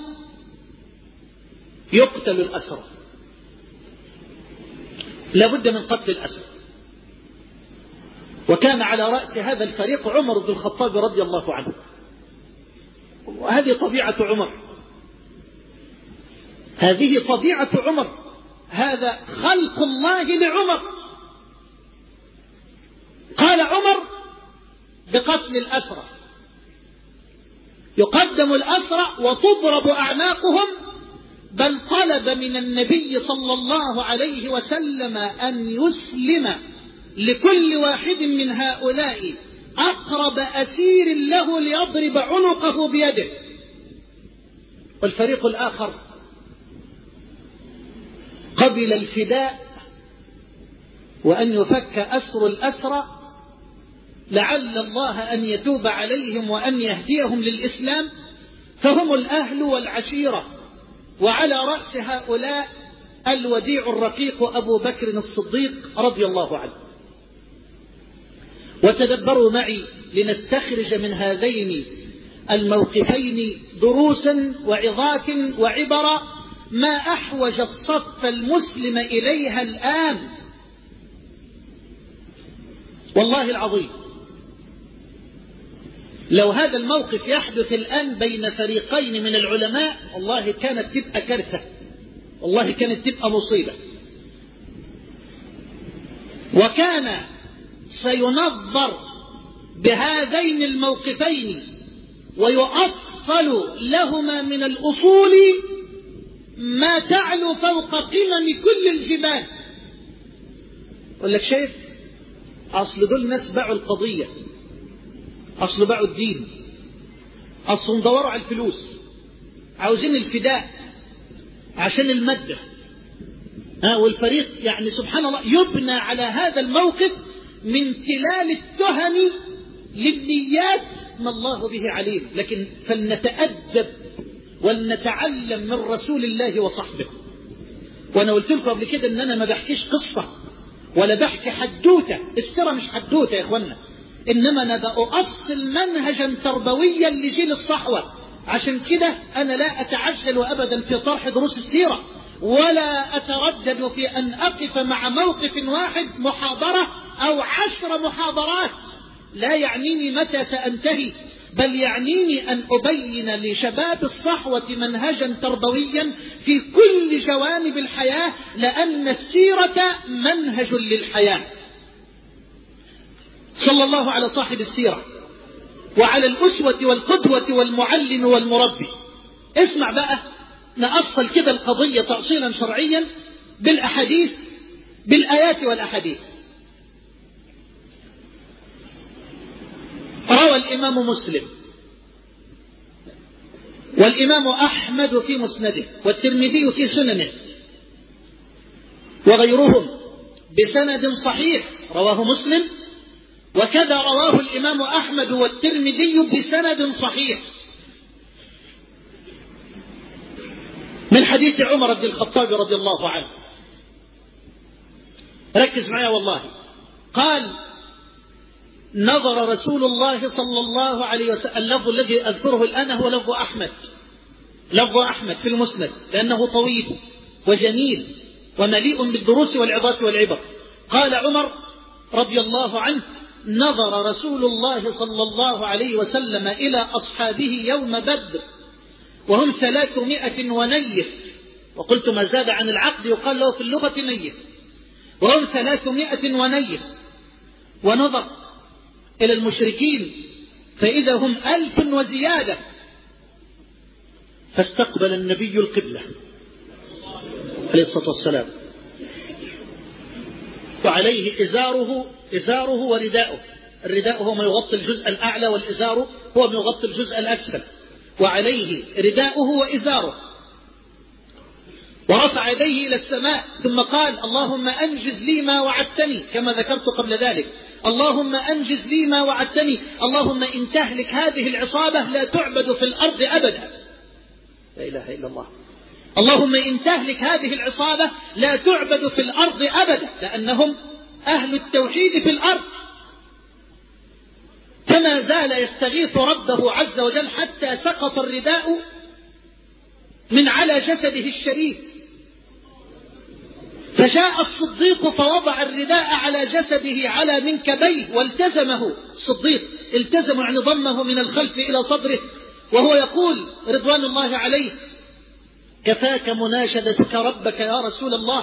يقتل الأسرى، لابد من قتل الأسرى، وكان على رأس هذا الفريق عمر بن الخطاب رضي الله عنه. وهذه طبيعة عمر، هذه طبيعة عمر، هذا خلق الله لعمر. قال عمر بقتل الأسرى، يقدم الأسرى وتضرب أعناقهم، بل طلب من النبي صلى الله عليه وسلم أن يسلم لكل واحد من هؤلاء أقرب أسير له ليضرب عنقه بيده. والفريق الآخر قبل الفداء وأن يفك أسر الأسرى لعل الله أن يتوب عليهم وأن يهديهم للإسلام، فهم الأهل والعشيرة. وعلى رأس هؤلاء الوديع الرقيق أبو بكر الصديق رضي الله عنه. وتدبروا معي لنستخرج من هذين الموقفين دروسا وعظات وعبرا ما أحوج الصف المسلم إليها الآن. والله العظيم لو هذا الموقف يحدث الآن بين فريقين من العلماء والله كانت تبقى كارثة، والله كانت تبقى مصيبة. وكان سينظر بهذين الموقفين ويؤصل لهما من الأصول ما تعلو فوق قمم كل الجبال. أقول لك شايف، أصل دول ناس باعوا القضية، أصل باعوا الدين، أصل مدوروا على الفلوس، عاوزين الفداء عشان المادة. والفريق يعني سبحان الله يبنى على هذا الموقف من تلال التهم للنيات ما الله به عليم. لكن فلنتأدب ولنتعلم من رسول الله وصحبه. وأنا قلت لكم قبل كده أن أنا ما بحكيش قصة ولا بحكي حدوتة، السيرة مش حدوتة يا إخوانا، إنما أنا بأصل منهجا تربويا لجيل الصحوة. عشان كده أنا لا أتعجل أبدا في طرح دروس السيرة، ولا أتردد في أن أقف مع موقف واحد محاضرة أو 10 محاضرات. لا يعنيني متى سأنتهي، بل يعنيني أن أبين لشباب الصحوة منهجا تربويا في كل جوانب الحياة، لأن السيرة منهج للحياة. صلى الله على صاحب السيرة وعلى الأسوة والقدوة والمعلم والمربي. اسمع بقى، نأصل كده القضية تأصيلا شرعيا بالأحاديث، بالآيات والأحاديث. روى الإمام مسلم والإمام أحمد في مسنده والترمذي في سننه وغيرهم بسند صحيح، رواه مسلم وكذا رواه الإمام أحمد والترمذي بسند صحيح من حديث عمر بن الخطاب رضي الله عنه. ركز معي والله. قال: نظر رسول الله صلى الله عليه وسلم. اللفظ الذي أذكره الآن هو لفظ أحمد، لفظ أحمد في المسند، لأنه طويل وجميل ومليء بالدروس والعظات والعبر. قال عمر رضي الله عنه: نظر رسول الله صلى الله عليه وسلم إلى أصحابه يوم بدر وهم 300 ونيف، وقلت ما زاد عن العقد يقال له في اللغة نيف، وهم 300 ونيف. ونظر إلى المشركين فإذا هم 1000 وزيادة، فاستقبل النبي القبلة عليه الصلاة والسلام، وعليه إزاره ورداؤه. الرداء هو ما يغطي الجزء الأعلى، والإزار هو ما يغطي الجزء الأسفل، وعليه رداؤه وإزاره. ورفع يديه إلى السماء ثم قال: اللهم أنجز لي ما وعدتني، كما ذكرت قبل ذلك. اللهم أنجز لي ما وعدتني، اللهم إن تهلك هذه العصابة لا تعبد في الأرض أبدا. لا إله إلا الله. اللهم إن تهلك هذه العصابة لا تعبد في الأرض أبدا، لأنهم أهل التوحيد في الأرض. فما زال يستغيث ربه عز وجل حتى سقط الرداء من على جسده الشريف، فجاء الصديق فوضع الرداء على جسده على منكبيه والتزمه. الصديق التزم يعني ضمه من الخلف إلى صدره وهو يقول رضوان الله عليه: كفاك مناشدتك ربك يا رسول الله،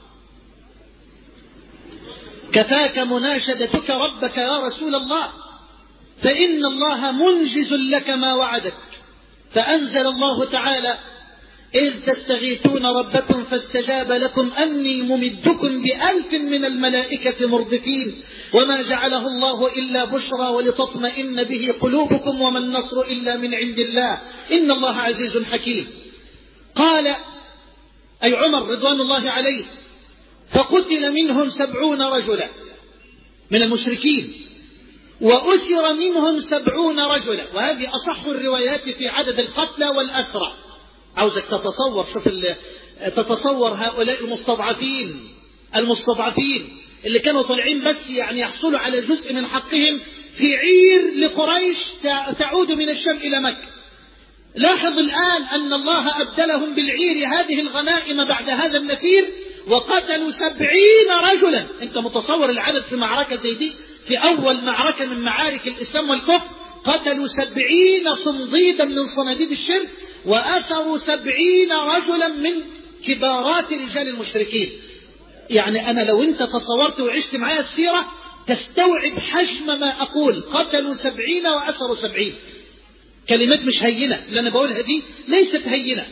كفاك مناشدتك ربك يا رسول الله، فإن الله منجز لك ما وعدك. فأنزل الله تعالى: إذ تستغيثون ربكم فاستجاب لكم أني ممدكم ب1000 من الملائكة مردفين وما جعله الله إلا بشرى ولتطمئن به قلوبكم وما النصر إلا من عند الله إن الله عزيز حكيم. قال أي عمر رضوان الله عليه: فقتل منهم 70 رجلا من المشركين وأسر منهم 70 رجلا، وهذه أصح الروايات في عدد القتلى والأسرى. عاوزك تتصور، شوف تتصور هؤلاء المستضعفين اللي كانوا طالعين بس يعني يحصلوا على جزء من حقهم في عير لقريش تعود من الشام إلى مكة. لاحظ الآن أن الله أبدلهم بالعير هذه الغنائم بعد هذا النفير، وقتلوا 70 رجلا. أنت متصور العدد في معركة زي دي، في أول معركة من معارك الإسلام والكفر، قتلوا 70 صنديدا من صناديد الشرك، وأسروا 70 رجلا من كبارات رجال المشركين. يعني أنا لو أنت تصورت وعشت معايا السيرة تستوعب حجم ما أقول. قتلوا 70 وأسروا 70. كلمات مش هينة اللي أنا بقولها دي، ليست هينة.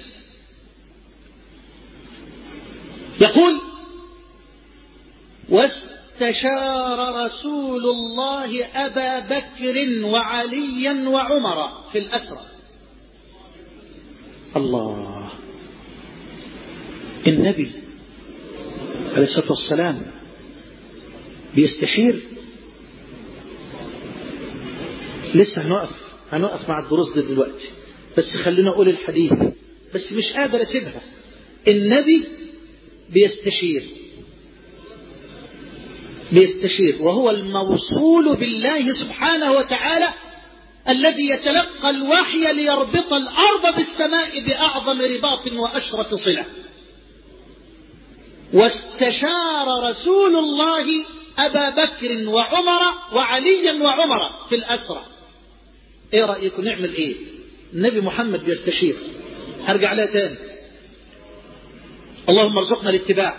يقول: واستشار رسول الله أبا بكر وعليا وعمر في الأسرى. الله، النبي عليه الصلاة والسلام بيستشير. لسه هنقف مع الدروس دي دلوقتي، بس خلينا أقول الحديث، بس مش قادر أسيبها. النبي بيستشير وهو الموصول بالله سبحانه وتعالى الذي يتلقى الوحي ليربط الأرض بالسماء بأعظم رباط وأشرف صلة. واستشار رسول الله أبا بكر وعمر وعليا وعمر في الأسرى. ايه رأيكم نعمل ايه؟ النبي محمد بيستشير. هرجع لها تاني، اللهم ارزقنا الاتباع.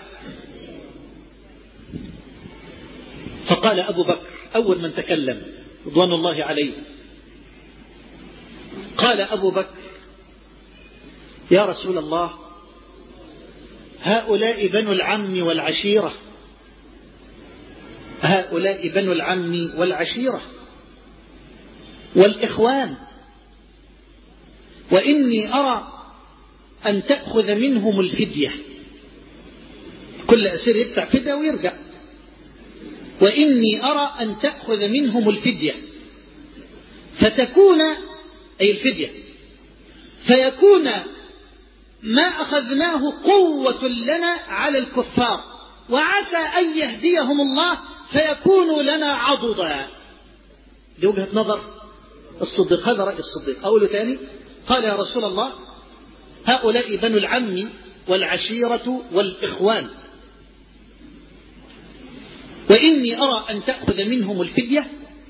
فقال أبو بكر أول من تكلم رضوان الله عليه، قال أبو بكر: يا رسول الله، هؤلاء بنو العم والعشيرة، هؤلاء بنو العم والعشيرة والإخوان، وإني أرى أن تأخذ منهم الفدية. كل أسير يدفع فدية ويرجع. وإني أرى أن تأخذ منهم الفدية فتكون أي الفدية فيكون ما أخذناه قوة لنا على الكفار، وعسى أن يهديهم الله فيكون لنا عضدا. دي وجهة نظر الصديق، هذا رأي الصديق. أقوله تاني، قال: يا رسول الله، هؤلاء بنو العم والعشيرة والإخوان، وإني أرى أن تأخذ منهم الفدية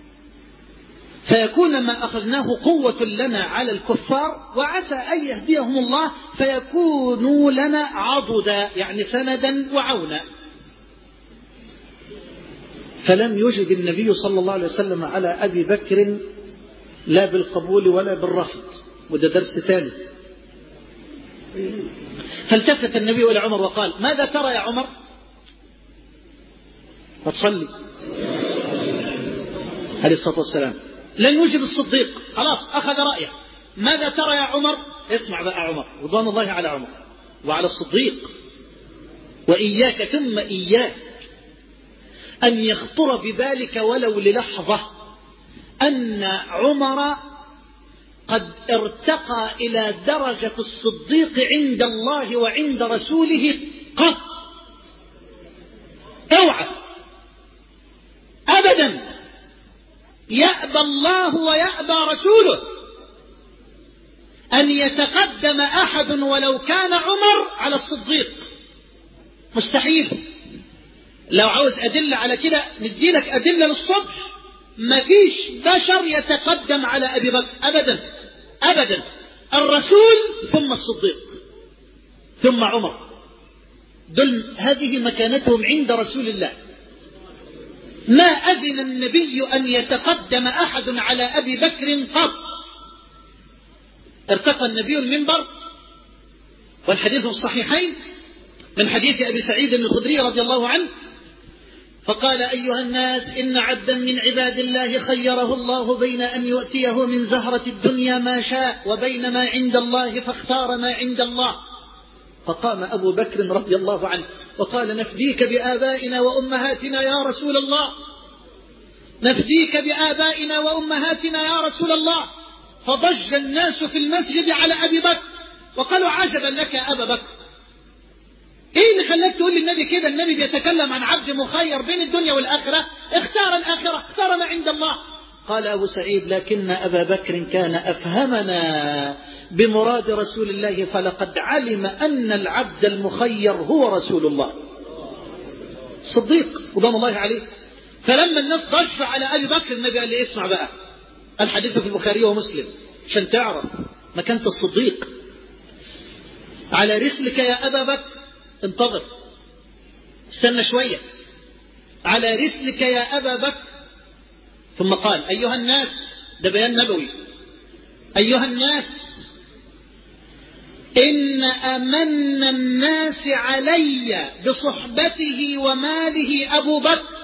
فيكون ما أخذناه قوة لنا على الكفار، وعسى أن يهديهم الله فيكونوا لنا عضدا، يعني سندا وعونا. فلم يجب النبي صلى الله عليه وسلم على أبي بكر لا بالقبول ولا بالرفض، وده درس ثاني. فالتفت النبي إلى عمر وقال: ماذا ترى يا عمر؟ فتصلي عليه الصلاة والسلام. لن يجب الصديق، خلاص أخذ رأيه. ماذا ترى يا عمر؟ اسمع بقى عمر رضوان الله على عمر وعلى الصديق. وإياك ثم إياك أن يخطر ببالك ولو للحظة أن عمر قد ارتقى إلى درجة الصديق عند الله وعند رسوله قط. اوعى أبدا، يأبى الله ويأبى رسوله أن يتقدم أحد ولو كان عمر على الصديق مستحيل. لو عاوز أدلة على كده نديلك أدلة للصبح. ما فيش بشر يتقدم على أبي بكر أبدا أبدا. الرسول ثم الصديق ثم عمر، دول هذه مكانتهم عند رسول الله. ما أذن النبي أن يتقدم أحد على أبي بكر قط. ارتقى النبي المنبر، والحديث الصحيحين من حديث أبي سعيد الخدري رضي الله عنه، فقال: أيها الناس، إن عبدا من عباد الله خيره الله بين أن يؤتيه من زهرة الدنيا ما شاء وبين ما عند الله، فاختار ما عند الله. فقام أبو بكر رضي الله عنه وقال: نفديك بآبائنا وأمهاتنا يا رسول الله، نفديك بآبائنا وأمهاتنا يا رسول الله. فضج الناس في المسجد على أبي بكر وقالوا: عجبا لك يا أبا بكر، ايه اللي خلاك تقول للنبي كده؟ النبي بيتكلم عن عبد مخير بين الدنيا والآخرة، اختار الآخرة، اختار ما عند الله. قال أبو سعيد: لكن أبا بكر كان أفهمنا بمراد رسول الله، فلقد علم أن العبد المخير هو رسول الله صديق رضوان الله عليه. فلما الناس ضجف على أبي بكر، النبي قال لي: اسمع بقى، الحديث في البخاري ومسلم عشان تعرف مكانة الصديق. على رسلك يا أبا بكر، انتظر، استنى شوية، على رسلك يا أبا بكر. ثم قال: أيها الناس، ده بيان نبوي، أيها الناس، إن أمن الناس علي بصحبته وماله أبو بكر.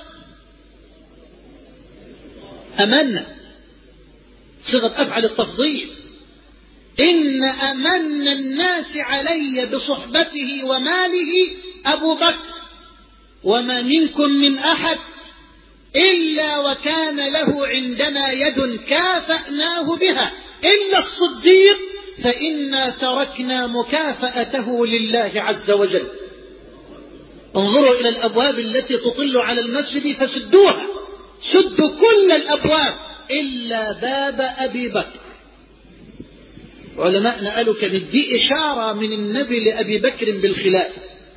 أمن صيغة أفعل التفضيل. إن أمن الناس علي بصحبته وماله أبو بكر، وما منكم من أحد إلا وكان له عندنا يد كافأناه بها إلا الصديق، فإنا تركنا مكافأته لله عز وجل. انظروا إلى الأبواب التي تطل على المسجد فسدوها، سدوا كل الأبواب إلا باب أبي بكر. علماءنا قالوا كانت دي إشارة من النبي لأبي بكر بالخلاف،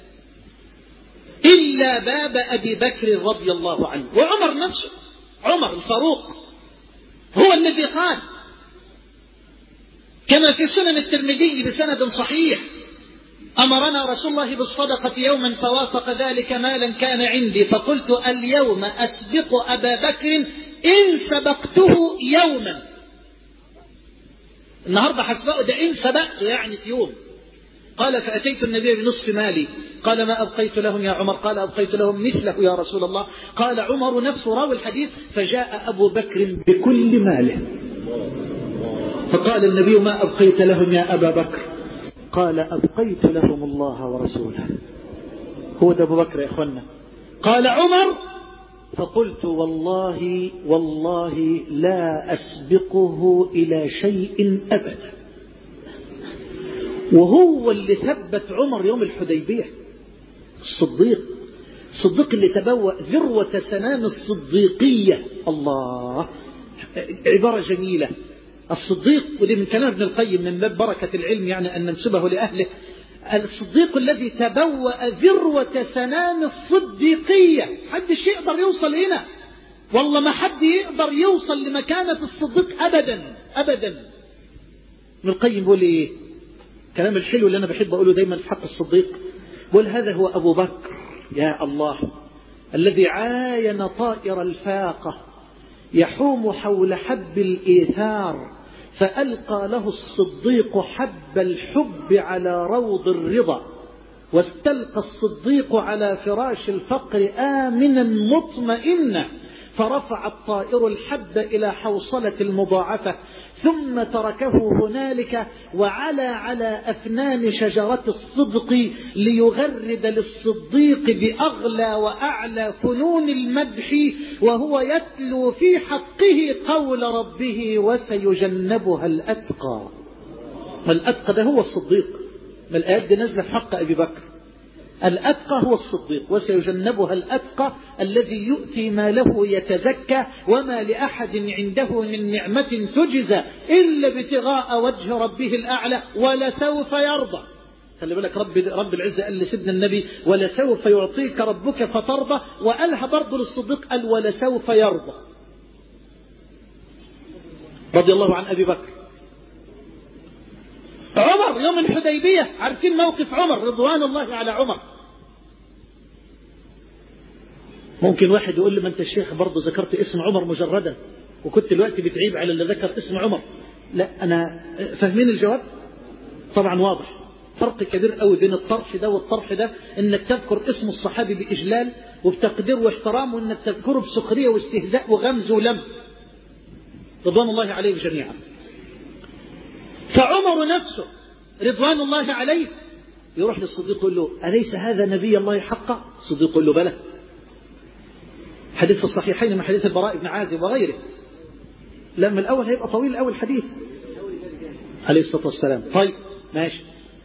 إلا باب أبي بكر رضي الله عنه. وعمر نفسه، عمر الفاروق هو الذي قال كما في سنن الترمذي بسند صحيح: أمرنا رسول الله بالصدقة يوما فوافق ذلك مالا كان عندي، فقلت: اليوم أسبق أبا بكر إن سبقته يوما. النهاردة حسبقه، ده إن سبقته يعني في يوم. قال: فأتيت النبي بنصف مالي. قال: ما أبقيت لهم يا عمر؟ قال: أبقيت لهم مثله يا رسول الله. قال عمر نفسه راوي الحديث: فجاء أبو بكر بكل ماله، فقال النبي: ما أبقيت لهم يا أبا بكر؟ قال: أبقيت لهم الله ورسوله. هو ده أبو بكر يا إخوانا. قال عمر: فقلت: والله والله لا أسبقه إلى شيء أبدا. وهو اللي ثبت عمر يوم الحديبية، الصديق اللي تبوأ ذروة سنام الصديقية. الله، عبارة جميلة. الصديق، ودي من كلام ابن القيم من باب بركة العلم يعني أن ننسبه لأهله، الصديق الذي تبوأ ذروة سنام الصديقية. حدش يقدر يوصل هنا، والله ما حد يقدر يوصل لمكانة الصديق أبدا أبدا. ابن القيم بيقول إيه؟ كلام الحلو اللي أنا بحب أقوله دايما في حق الصديق، بيقول: هذا هو أبو بكر يا الله الذي عاين طائر الفاقة يحوم حول حب الإيثار، فألقى له الصديق حب الحب على روض الرضا، واستلقى الصديق على فراش الفقر آمنا مطمئنا، فرفع الطائر الحب إلى حوصلة المضاعفة، ثم تركه هنالك وعلى على أفنان شجرة الصدق ليغرد للصديق بأغلى وأعلى فنون المدح، وهو يتلو في حقه قول ربه: وسيجنبها الأتقى. فالأتقى ده هو الصديق. ما الآيات دي نزل في حق أبي بكر. الأتقى هو الصديق، وسيجنبها الأتقى الذي يؤتي ماله يتزكى، وما لأحد عنده من نعمة تجزى إلا ابتغاء وجه ربه الأعلى ولسوف يرضى. خلي بالك رب العزة قال لسيدنا النبي ولسوف يعطيك ربك فترضى، وقالها برضه للصديق قال ولسوف يرضى رضي الله عن أبي بكر. عمر يوم الحديبية، عارفين موقف عمر رضوان الله على عمر. ممكن واحد يقول لي ما انت الشيخ برضه ذكرت اسم عمر مجردا وكنت الوقت بتعيب على اللي ذكر اسم عمر. لا، أنا فاهمين الجواب طبعا واضح. فرق كبير قوي بين الطرح ده والطرح ده، انك تذكر اسم الصحابي بإجلال وبتقدير واحترام، وانك تذكره بسخرية واستهزاء وغمز ولمس رضوان الله عليه جميعا. فعمر نفسه رضوان الله عليه يروح للصديق يقول له أليس هذا نبي الله حقا؟ الصديق يقول له بلى. حديث في الصحيحين من حديث البراء بن عازب وغيره. لما الأول هيبقى طويل الأول حديث عليه الصلاة والسلام. طيب ماشي.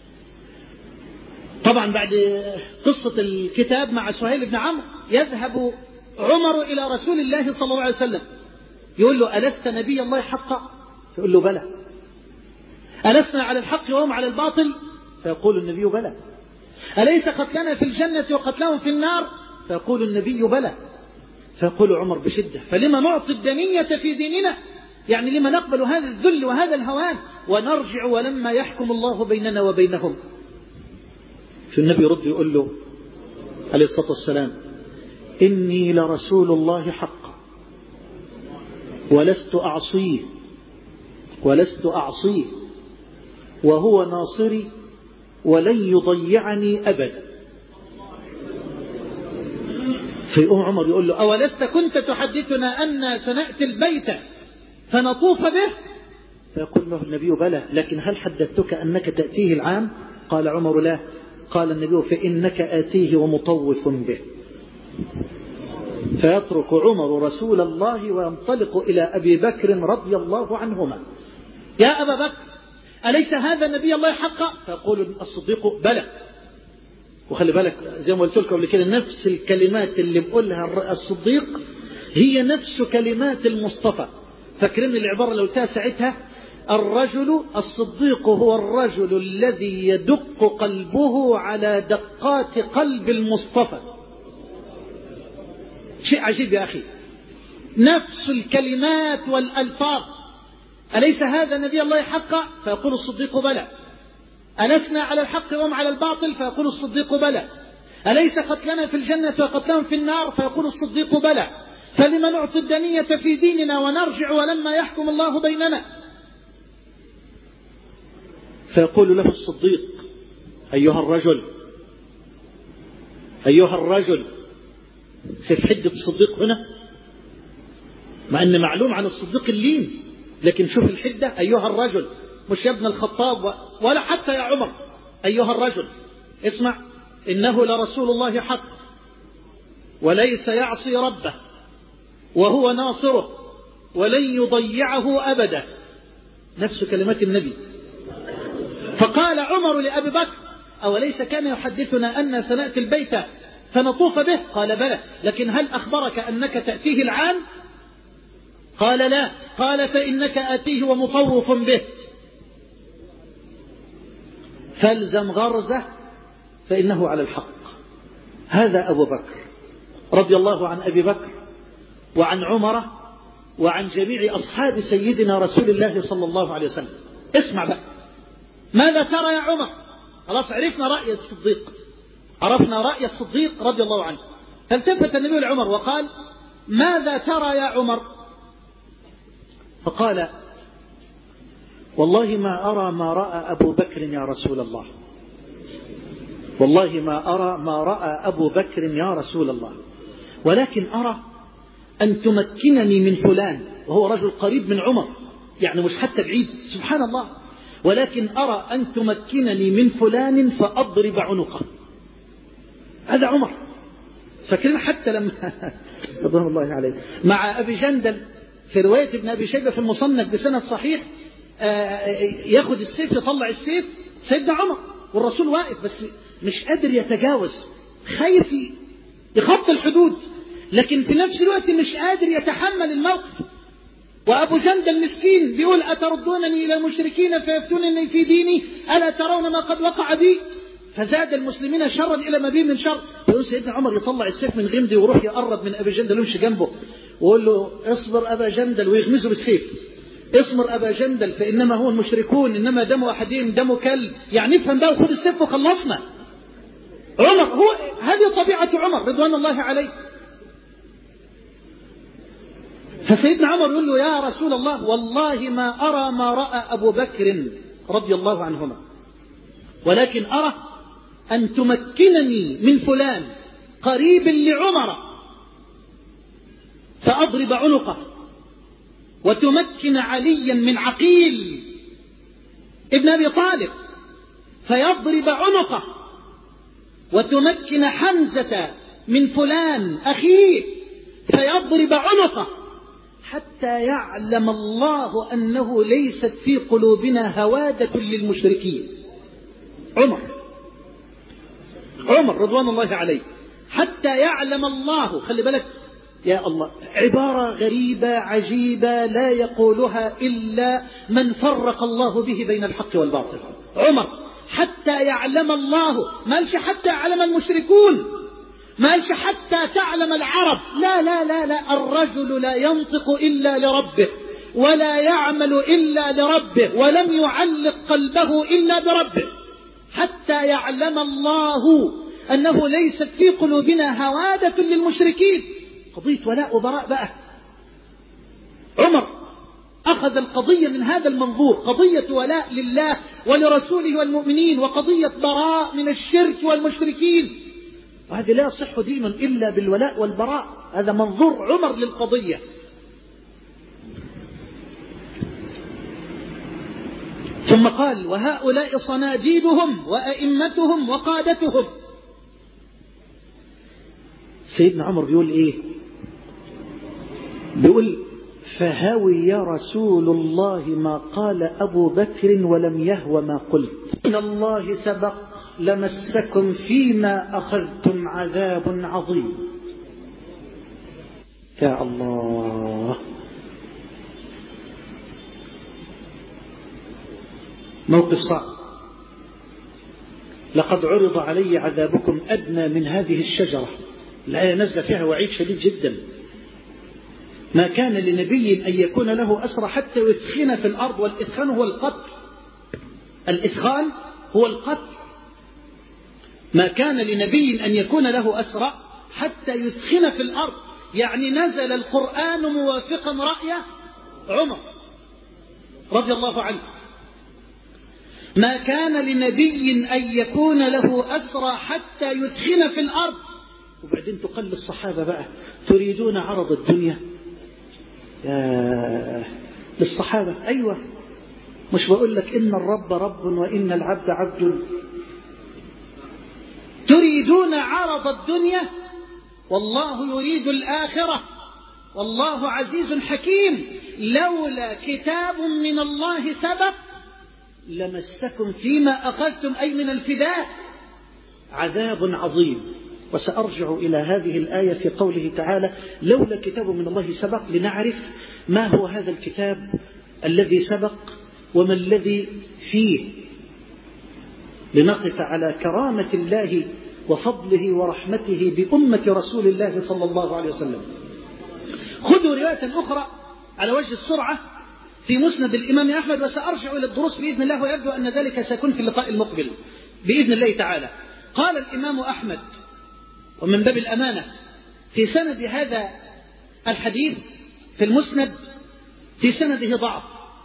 طبعا بعد قصة الكتاب مع سهيل بن عمرو يذهب عمر إلى رسول الله صلى الله عليه وسلم يقول له ألست نبي الله حقا؟ يقول له بلى. ألسنا على الحق وهم على الباطل؟ فيقول النبي بلى. أليس قتلنا في الجنة وقتلهم في النار؟ فيقول النبي بلى. فيقول عمر بشدة فلما نعطي الدنية في ديننا؟ يعني لما نقبل هذا الذل وهذا الهوان ونرجع ولما يحكم الله بيننا وبينهم؟ فالنبي يرد يقول له عليه الصلاة والسلام إني لرسول الله حقا ولست أعصيه وهو ناصري ولن يضيعني أبدا. فيقوم عمر يقول له أولست كنت تحدثنا أن سنأتي البيت فنطوف به؟ فيقول له النبي بلى، لكن هل حدثتك أنك تأتيه العام؟ قال عمر لا. قال النبي فإنك آتيه ومطوف به. فيترك عمر رسول الله وينطلق إلى أبي بكر رضي الله عنهما. يا أبا بكر أليس هذا نبي الله حقا؟ فيقول الصديق بلى. وخلي بالك زي ما قلت لكم قبل كده نفس الكلمات اللي بقولها الصديق هي نفس كلمات المصطفى. فاكرين العبارة اللي قلتها ساعتها؟ الصديق هو الرجل الذي يدق قلبه على دقات قلب المصطفى. شيء عجيب يا أخي، نفس الكلمات والألفاظ. أليس هذا نبي الله حقا؟ فيقول الصديق بلى. ألسنا على الحق وهم على الباطل؟ فيقول الصديق بلى. أليس قتلنا في الجنة وقتلهم في النار؟ فيقول الصديق بلى. فلما نعطي الدنية في ديننا ونرجع ولما يحكم الله بيننا؟ فيقول له الصديق أيها الرجل شوف حدة الصديق هنا، مع أن معلوم عن الصديق اللين، لكن شوف الحدة. أيها الرجل، مش يا ابن الخطاب ولا حتى يا عمر. أيها الرجل اسمع، إنه لرسول الله حق وليس يعصي ربه وهو ناصره ولن يضيعه أبدا. نفس كلمات النبي. فقال عمر لأبي بكر أوليس كان يحدثنا أن سنأتي البيت فنطوف به؟ قال بلى، لكن هل أخبرك أنك تأتيه العام؟ قال لا. قال فإنك آتيه ومطوف به. فالزم غرزه فإنه على الحق. هذا أبو بكر رضي الله عن أبي بكر وعن عمر وعن جميع أصحاب سيدنا رسول الله صلى الله عليه وسلم. اسمع بقى، ماذا ترى يا عمر؟ خلاص عرفنا رأي الصديق، عرفنا رأي الصديق رضي الله عنه. فالتفت النبي لعمر وقال ماذا ترى يا عمر؟ فقال والله ما أرى ما رأى أبو بكر يا رسول الله، والله ما أرى ما رأى أبو بكر يا رسول الله، ولكن أرى أن تمكنني من فلان، وهو رجل قريب من عمر يعني مش حتى بعيد سبحان الله، ولكن أرى أن تمكنني من فلان فأضرب عنقه. هذا عمر. فاكرين حتى لما رضوان الله عليه مع أبي جندل في رواية ابن أبي شيبة في المصنف بسند صحيح ياخد السيف يطلع السيف سيدنا عمر والرسول واقف بس مش قادر يتجاوز، خايف يخط الحدود، لكن في نفس الوقت مش قادر يتحمل الموقف. وأبو جندل مسكين بيقول أتردونني إلى المشركين فيفتونني في ديني ألا ترون ما قد وقع بي؟ فزاد المسلمين شرا إلى ما بيه من شر. يقول سيدنا عمر يطلع السيف من غمدي ويروح يقرب من أبي جندل ويمشي جنبه ويقول له اصبر أبا جندل، ويغمزه بالسيف. اصبر أبا جندل فإنما هو المشركون، إنما دم أحدهم دم كلب. يعني افهم بقى وخذ السيف وخلصنا. عمر هو هذه طبيعة عمر رضوان الله عليه. فسيدنا عمر يقول له يا رسول الله والله ما أرى ما رأى أبو بكر رضي الله عنهما، ولكن أرى أن تمكنني من فلان قريب لعمر فأضرب عنقه، وتمكن عليا من عقيل ابن أبي طالب فيضرب عنقه، وتمكن حمزة من فلان أخيه فيضرب عنقه، حتى يعلم الله أنه ليست في قلوبنا هوادة للمشركين. عمر رضوان الله عليه. حتى يعلم الله، خلي بالك يا الله، عبارة غريبة عجيبة لا يقولها إلا من فرق الله به بين الحق والباطل. عمر حتى يعلم الله، ما قالش حتى يعلم المشركون، ما قالش حتى تعلم العرب، لا لا لا لا، الرجل لا ينطق إلا لربه ولا يعمل إلا لربه ولم يعلق قلبه إلا بربه. حتى يعلم الله أنه ليست في قلوبنا هوادة للمشركين. قضية ولاء وبراء بقى. عمر أخذ القضية من هذا المنظور، قضية ولاء لله ولرسوله والمؤمنين، وقضية براء من الشرك والمشركين. وهذا لا يصح دين إلا بالولاء والبراء. هذا منظور عمر للقضية. ثم قال وهؤلاء صناديدهم وأئمتهم وقادتهم. سيدنا عمر بيقول إيه؟ بيقول فهاوي يا رسول الله ما قال أبو بكر ولم يهو ما قلت، إن الله سبق لمسكم فيما أخذتم عذاب عظيم. يا الله، موقف صعب. لقد عرض علي عذابكم أدنى من هذه الشجرة. الآية نزل فيها وعيد شديد جدا. ما كان لنبي أن يكون له أسرى حتى يثخن في الأرض، والإثخان هو القتل. الإثخان هو القتل. ما كان لنبي أن يكون له أسرى حتى يثخن في الأرض، يعني نزل القرآن موافقا رأي عمر رضي الله عنه. ما كان لنبي أن يكون له أسرى حتى يثخن في الأرض. وبعدين تقل الصحابة بقى، تريدون عرض الدنيا للصحابة. أيوة، مش بقول لك إن الرب رب وإن العبد عبد. تريدون عرض الدنيا والله يريد الآخرة والله عزيز حكيم. لولا كتاب من الله سبق لمسكم فيما أخذتم، أي من الفداء، عذاب عظيم. وسأرجع إلى هذه الآية في قوله تعالى لولا كتاب من الله سبق، لنعرف ما هو هذا الكتاب الذي سبق وما الذي فيه، لنقف على كرامة الله وفضله ورحمته بأمة رسول الله صلى الله عليه وسلم. خذوا رواية أخرى على وجه السرعة في مسند الإمام أحمد، وسأرجع إلى الدروس بإذن الله، ويبدو أن ذلك سيكون في اللقاء المقبل بإذن الله تعالى. قال الإمام أحمد، ومن باب الأمانة، في سند هذا الحديث في المسند في سنده ضعف،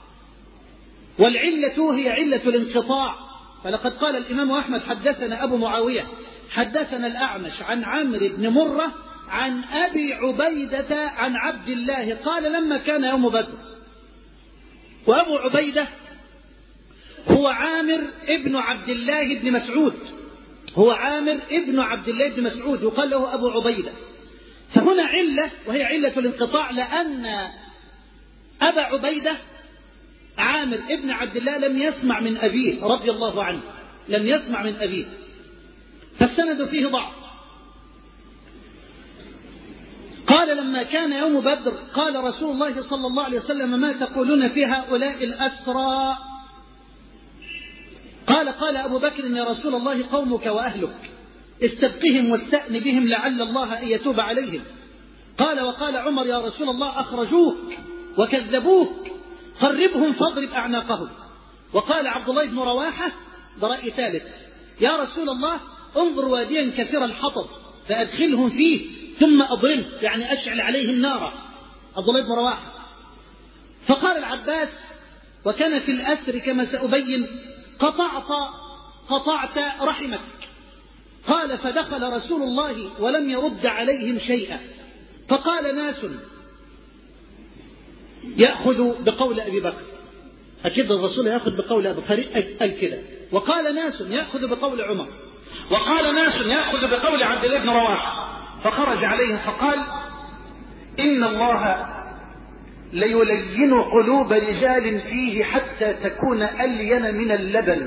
والعلة هي علة الانقطاع. فلقد قال الإمام أحمد حدثنا أبو معاوية حدثنا الأعمش عن عمرو بن مرة عن أبي عبيدة عن عبد الله قال لما كان يوم بدر. وأبو عبيدة هو عامر ابن عبد الله بن مسعود، هو عامر ابن عبد الله بن مسعود، يقال له أبو عبيدة. فهنا علة وهي علة الانقطاع، لأن أبا عبيدة عامر ابن عبد الله لم يسمع من أبيه رضي الله عنه، لم يسمع من أبيه، فالسند فيه ضعف. قال لما كان يوم بدر قال رسول الله صلى الله عليه وسلم ما تقولون في هؤلاء الأسرى؟ قال قال أبو بكر يا رسول الله قومك وأهلك استبقهم واستأن بهم لعل الله أن يتوب عليهم. وقال عمر يا رسول الله أخرجوك وكذبوك قربهم فاضرب أعناقهم. وقال عبد الله بن رواحة برأي ثالث يا رسول الله انظر واديا كثير الحطب فأدخلهم فيه ثم أضرم، يعني أشعل عليهم نارا. عبد الله بن رواحة. فقال العباس وكان في الأسر كما سأبين قطعت رحمك. قال فدخل رسول الله ولم يرد عليهم شيئا. فقال ناس يأخذ بقول أبي بكر، أكيد الرسول يأخذ بقول أبي بكر الكذا. وقال ناس يأخذ بقول عمر، وقال ناس يأخذ بقول عبد الله بن رواحة. فخرج عليهم فقال إن الله ليلين قلوب رجال فيه حتى تكون ألين من اللبن،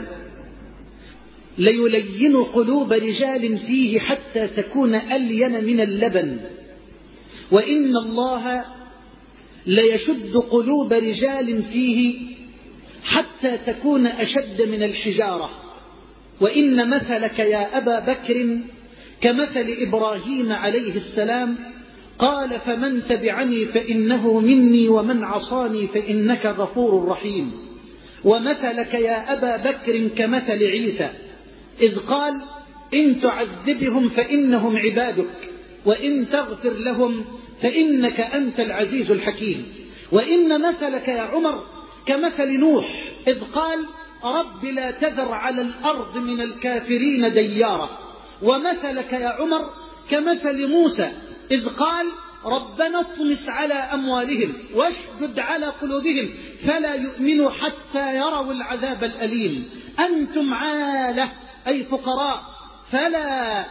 ليلين قلوب رجال فيه حتى تكون ألين من اللبن، وإن الله ليشد قلوب رجال فيه حتى تكون أشد من الحجارة، وإن مثلك يا أبا بكر كمثل إبراهيم عليه السلام. قال فمن تبعني فإنه مني ومن عصاني فإنك غفور رحيم. ومثلك يا أبا بكر كمثل عيسى إذ قال إن تعذبهم فإنهم عبادك وإن تغفر لهم فإنك أنت العزيز الحكيم. وإن مثلك يا عمر كمثل نوح إذ قال رب لا تذر على الأرض من الكافرين ديارا. ومثلك يا عمر كمثل موسى إذ قال ربنا اطمس على أموالهم واشدد على قلوبهم فلا يؤمنوا حتى يروا العذاب الأليم. أنتم عالة أي فقراء فلا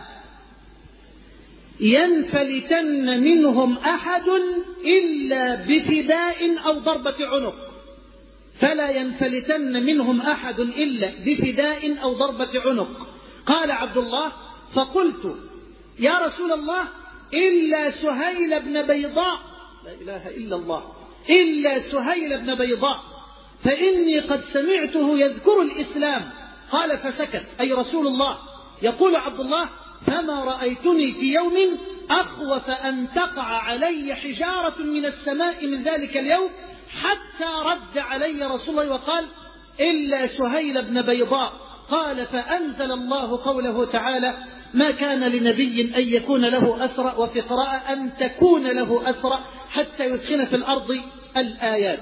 ينفلتن منهم أحد إلا بفداء أو ضربة عنق، فلا ينفلتن منهم أحد إلا بفداء أو ضربة عنق. قال عبد الله فقلت يا رسول الله إلا سهيل بن بيضاء، لا إله إلا الله، إلا سهيل بن بيضاء فإني قد سمعته يذكر الإسلام. قال فسكت أي رسول الله. يقول عبد الله فما رأيتني في يوم أخوف أن تقع علي حجارة من السماء من ذلك اليوم حتى رد علي رسول الله وقال إلا سهيل بن بيضاء. قال فأنزل الله قوله تعالى ما كان لنبي أن يكون له أسرى، وفي قراءة أن تكون له أسرى حتى يدخل في الأرض الآيات.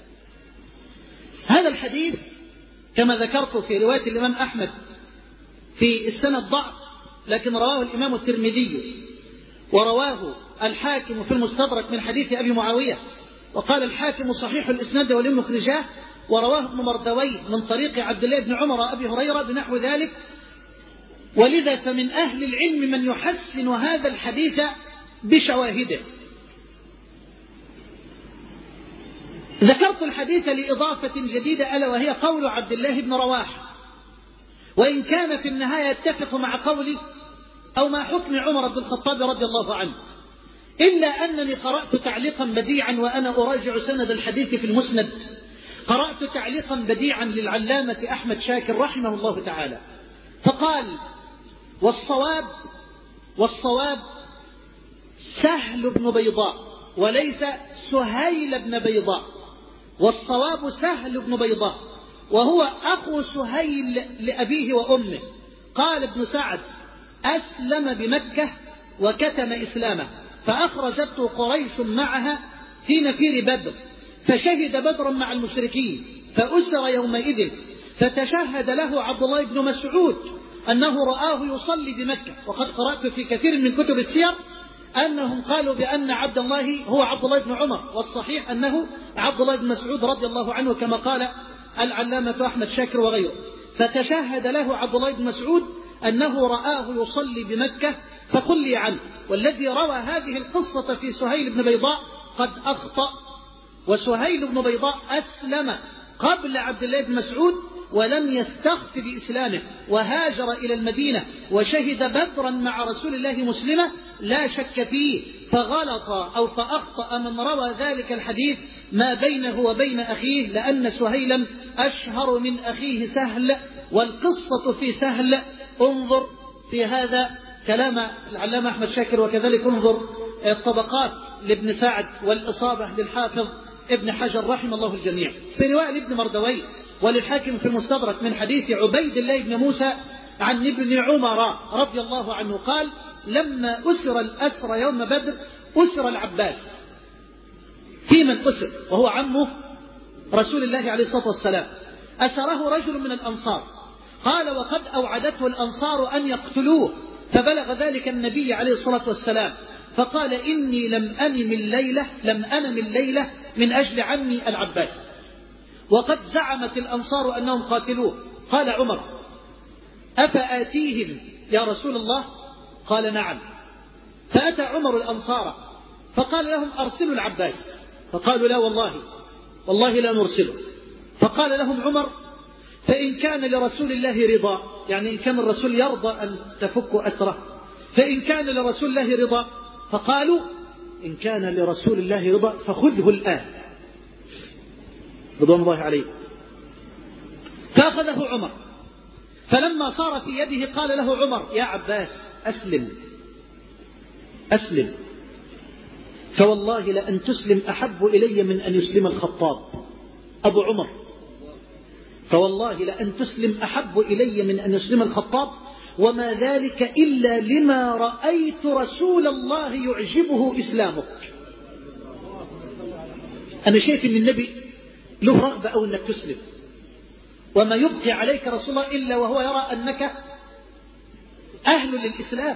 هذا الحديث كما ذكرت في رواية الإمام أحمد في السند ضعف، لكن رواه الإمام الترمذي ورواه الحاكم في المستدرك من حديث أبي معاوية، وقال الحاكم صحيح الإسناد ولم يخرجاه، ورواه ابن مردويه من طريق عبد الله بن عمر وأبي هريرة بنحو ذلك. ولذا فمن أهل العلم من يحسن هذا الحديث بشواهده. ذكرت الحديث لإضافة جديدة ألا وهي قول عبد الله بن رواحة، وإن كان في النهاية يتفق مع قولي أو مع حكم عمر بن الخطاب رضي الله عنه، إلا أنني قرأت تعليقا بديعا وأنا أراجع سند الحديث في المسند، قرأت تعليقا بديعا للعلامة أحمد شاكر رحمه الله تعالى، فقال والصواب سهل بن بيضاء وليس سهيل بن بيضاء، والصواب سهل بن بيضاء وهو أخو سهيل لأبيه وأمه. قال ابن سعد أسلم بمكة وكتم إسلامه فأخرجته قريش معها في نفير بدر، فشهد بدرا مع المشركين فأسر يومئذ، فتشهد له عبد الله بن مسعود أنه رآه يصلي بمكة. وقد قرأت في كثير من كتب السير أنهم قالوا بأن عبد الله هو عبد الله بن عمر، والصحيح أنه عبد الله بن مسعود رضي الله عنه كما قال العلامة أحمد شاكر وغيره. فتشهد له عبد الله بن مسعود أنه رآه يصلي بمكة فقل لي عنه. والذي روى هذه القصة في سهيل بن بيضاء قد أخطأ، وسهيل بن بيضاء أسلم قبل عبد الله بن مسعود ولم يستخف بإسلامه، وهاجر إلى المدينة وشهد بدرا مع رسول الله مسلما لا شك فيه، فغلط أو فأخطأ من روى ذلك الحديث ما بينه وبين أخيه، لأن سهيلا أشهر من أخيه سهل، والقصة في سهل. انظر في هذا كلام العلامة أحمد شاكر، وكذلك انظر الطبقات لابن سعد والإصابة للحافظ ابن حجر رحم الله الجميع. في رواية لابن مردوي وللحاكم في المستدرك من حديث عبيد الله بن موسى عن ابن عمر رضي الله عنه قال: لما أسر الأسر يوم بدر أسر العباس. في من أسر وهو عمه رسول الله عليه الصلاة والسلام، أسره رجل من الأنصار، قال: وقد أوعدته الأنصار أن يقتلوه، فبلغ ذلك النبي عليه الصلاة والسلام، فقال: إني لم أنم الليلة من أجل عمي العباس، وقد زعمت الأنصار أنهم قاتلوه. قال عمر: أفآتيهم يا رسول الله؟ قال: نعم. فأتى عمر الأنصار فقال لهم: أرسلوا العباس. فقالوا: لا والله لا نرسله. فقال لهم عمر: فإن كان لرسول الله رضا، يعني إن كان الرسول يرضى أن تفكوا أسره، فإن كان لرسول الله رضا. فقالوا: إن كان لرسول الله رضا فخذه الآن، رضوان الله عليه. فأخذه عمر، فلما صار في يده قال له عمر: يا عباس أسلم، فوالله لأن تسلم أحب إلي من أن يسلم الخطاب. أبو عمر: فوالله لأن تسلم أحب إلي من أن يسلم الخطاب، وما ذلك إلا لما رأيت رسول الله يعجبه إسلامك. أنا شايف أن النبي له رغبة أو أنك تسلم، وما يبقي عليك رسول الله إلا وهو يرى أنك أهل للإسلام.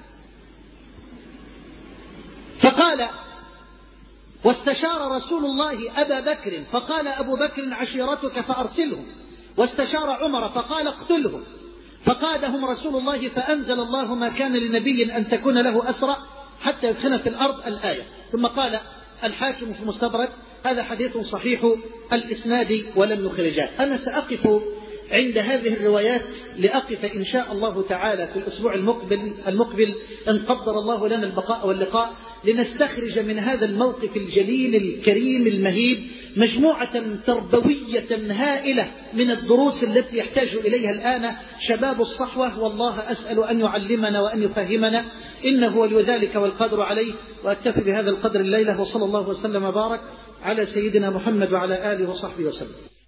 فقال: واستشار رسول الله أبا بكر، فقال أبو بكر: عشيرتك فأرسلهم. واستشار عمر فقال: اقتلهم. فقادهم رسول الله، فأنزل الله: ما كان لنبي أن تكون له أسرى حتى يدخل في الأرض، الآية. ثم قال الحاكم في المستدرك: هذا حديث صحيح الإسناد ولم يخرجاه. أنا سأقف عند هذه الروايات لأقف إن شاء الله تعالى في الأسبوع المقبل إن قدر الله لنا البقاء واللقاء، لنستخرج من هذا الموقف الجليل الكريم المهيب مجموعة تربوية هائلة من الدروس التي يحتاج إليها الآن شباب الصحوة. والله أسأل أن يعلمنا وأن يفهمنا، إنه ولي ذلك والقدر عليه. وأكتفي بهذا القدر الليلة، وصلى الله وسلم وبارك على سيدنا محمد وعلى آله وصحبه وسلم.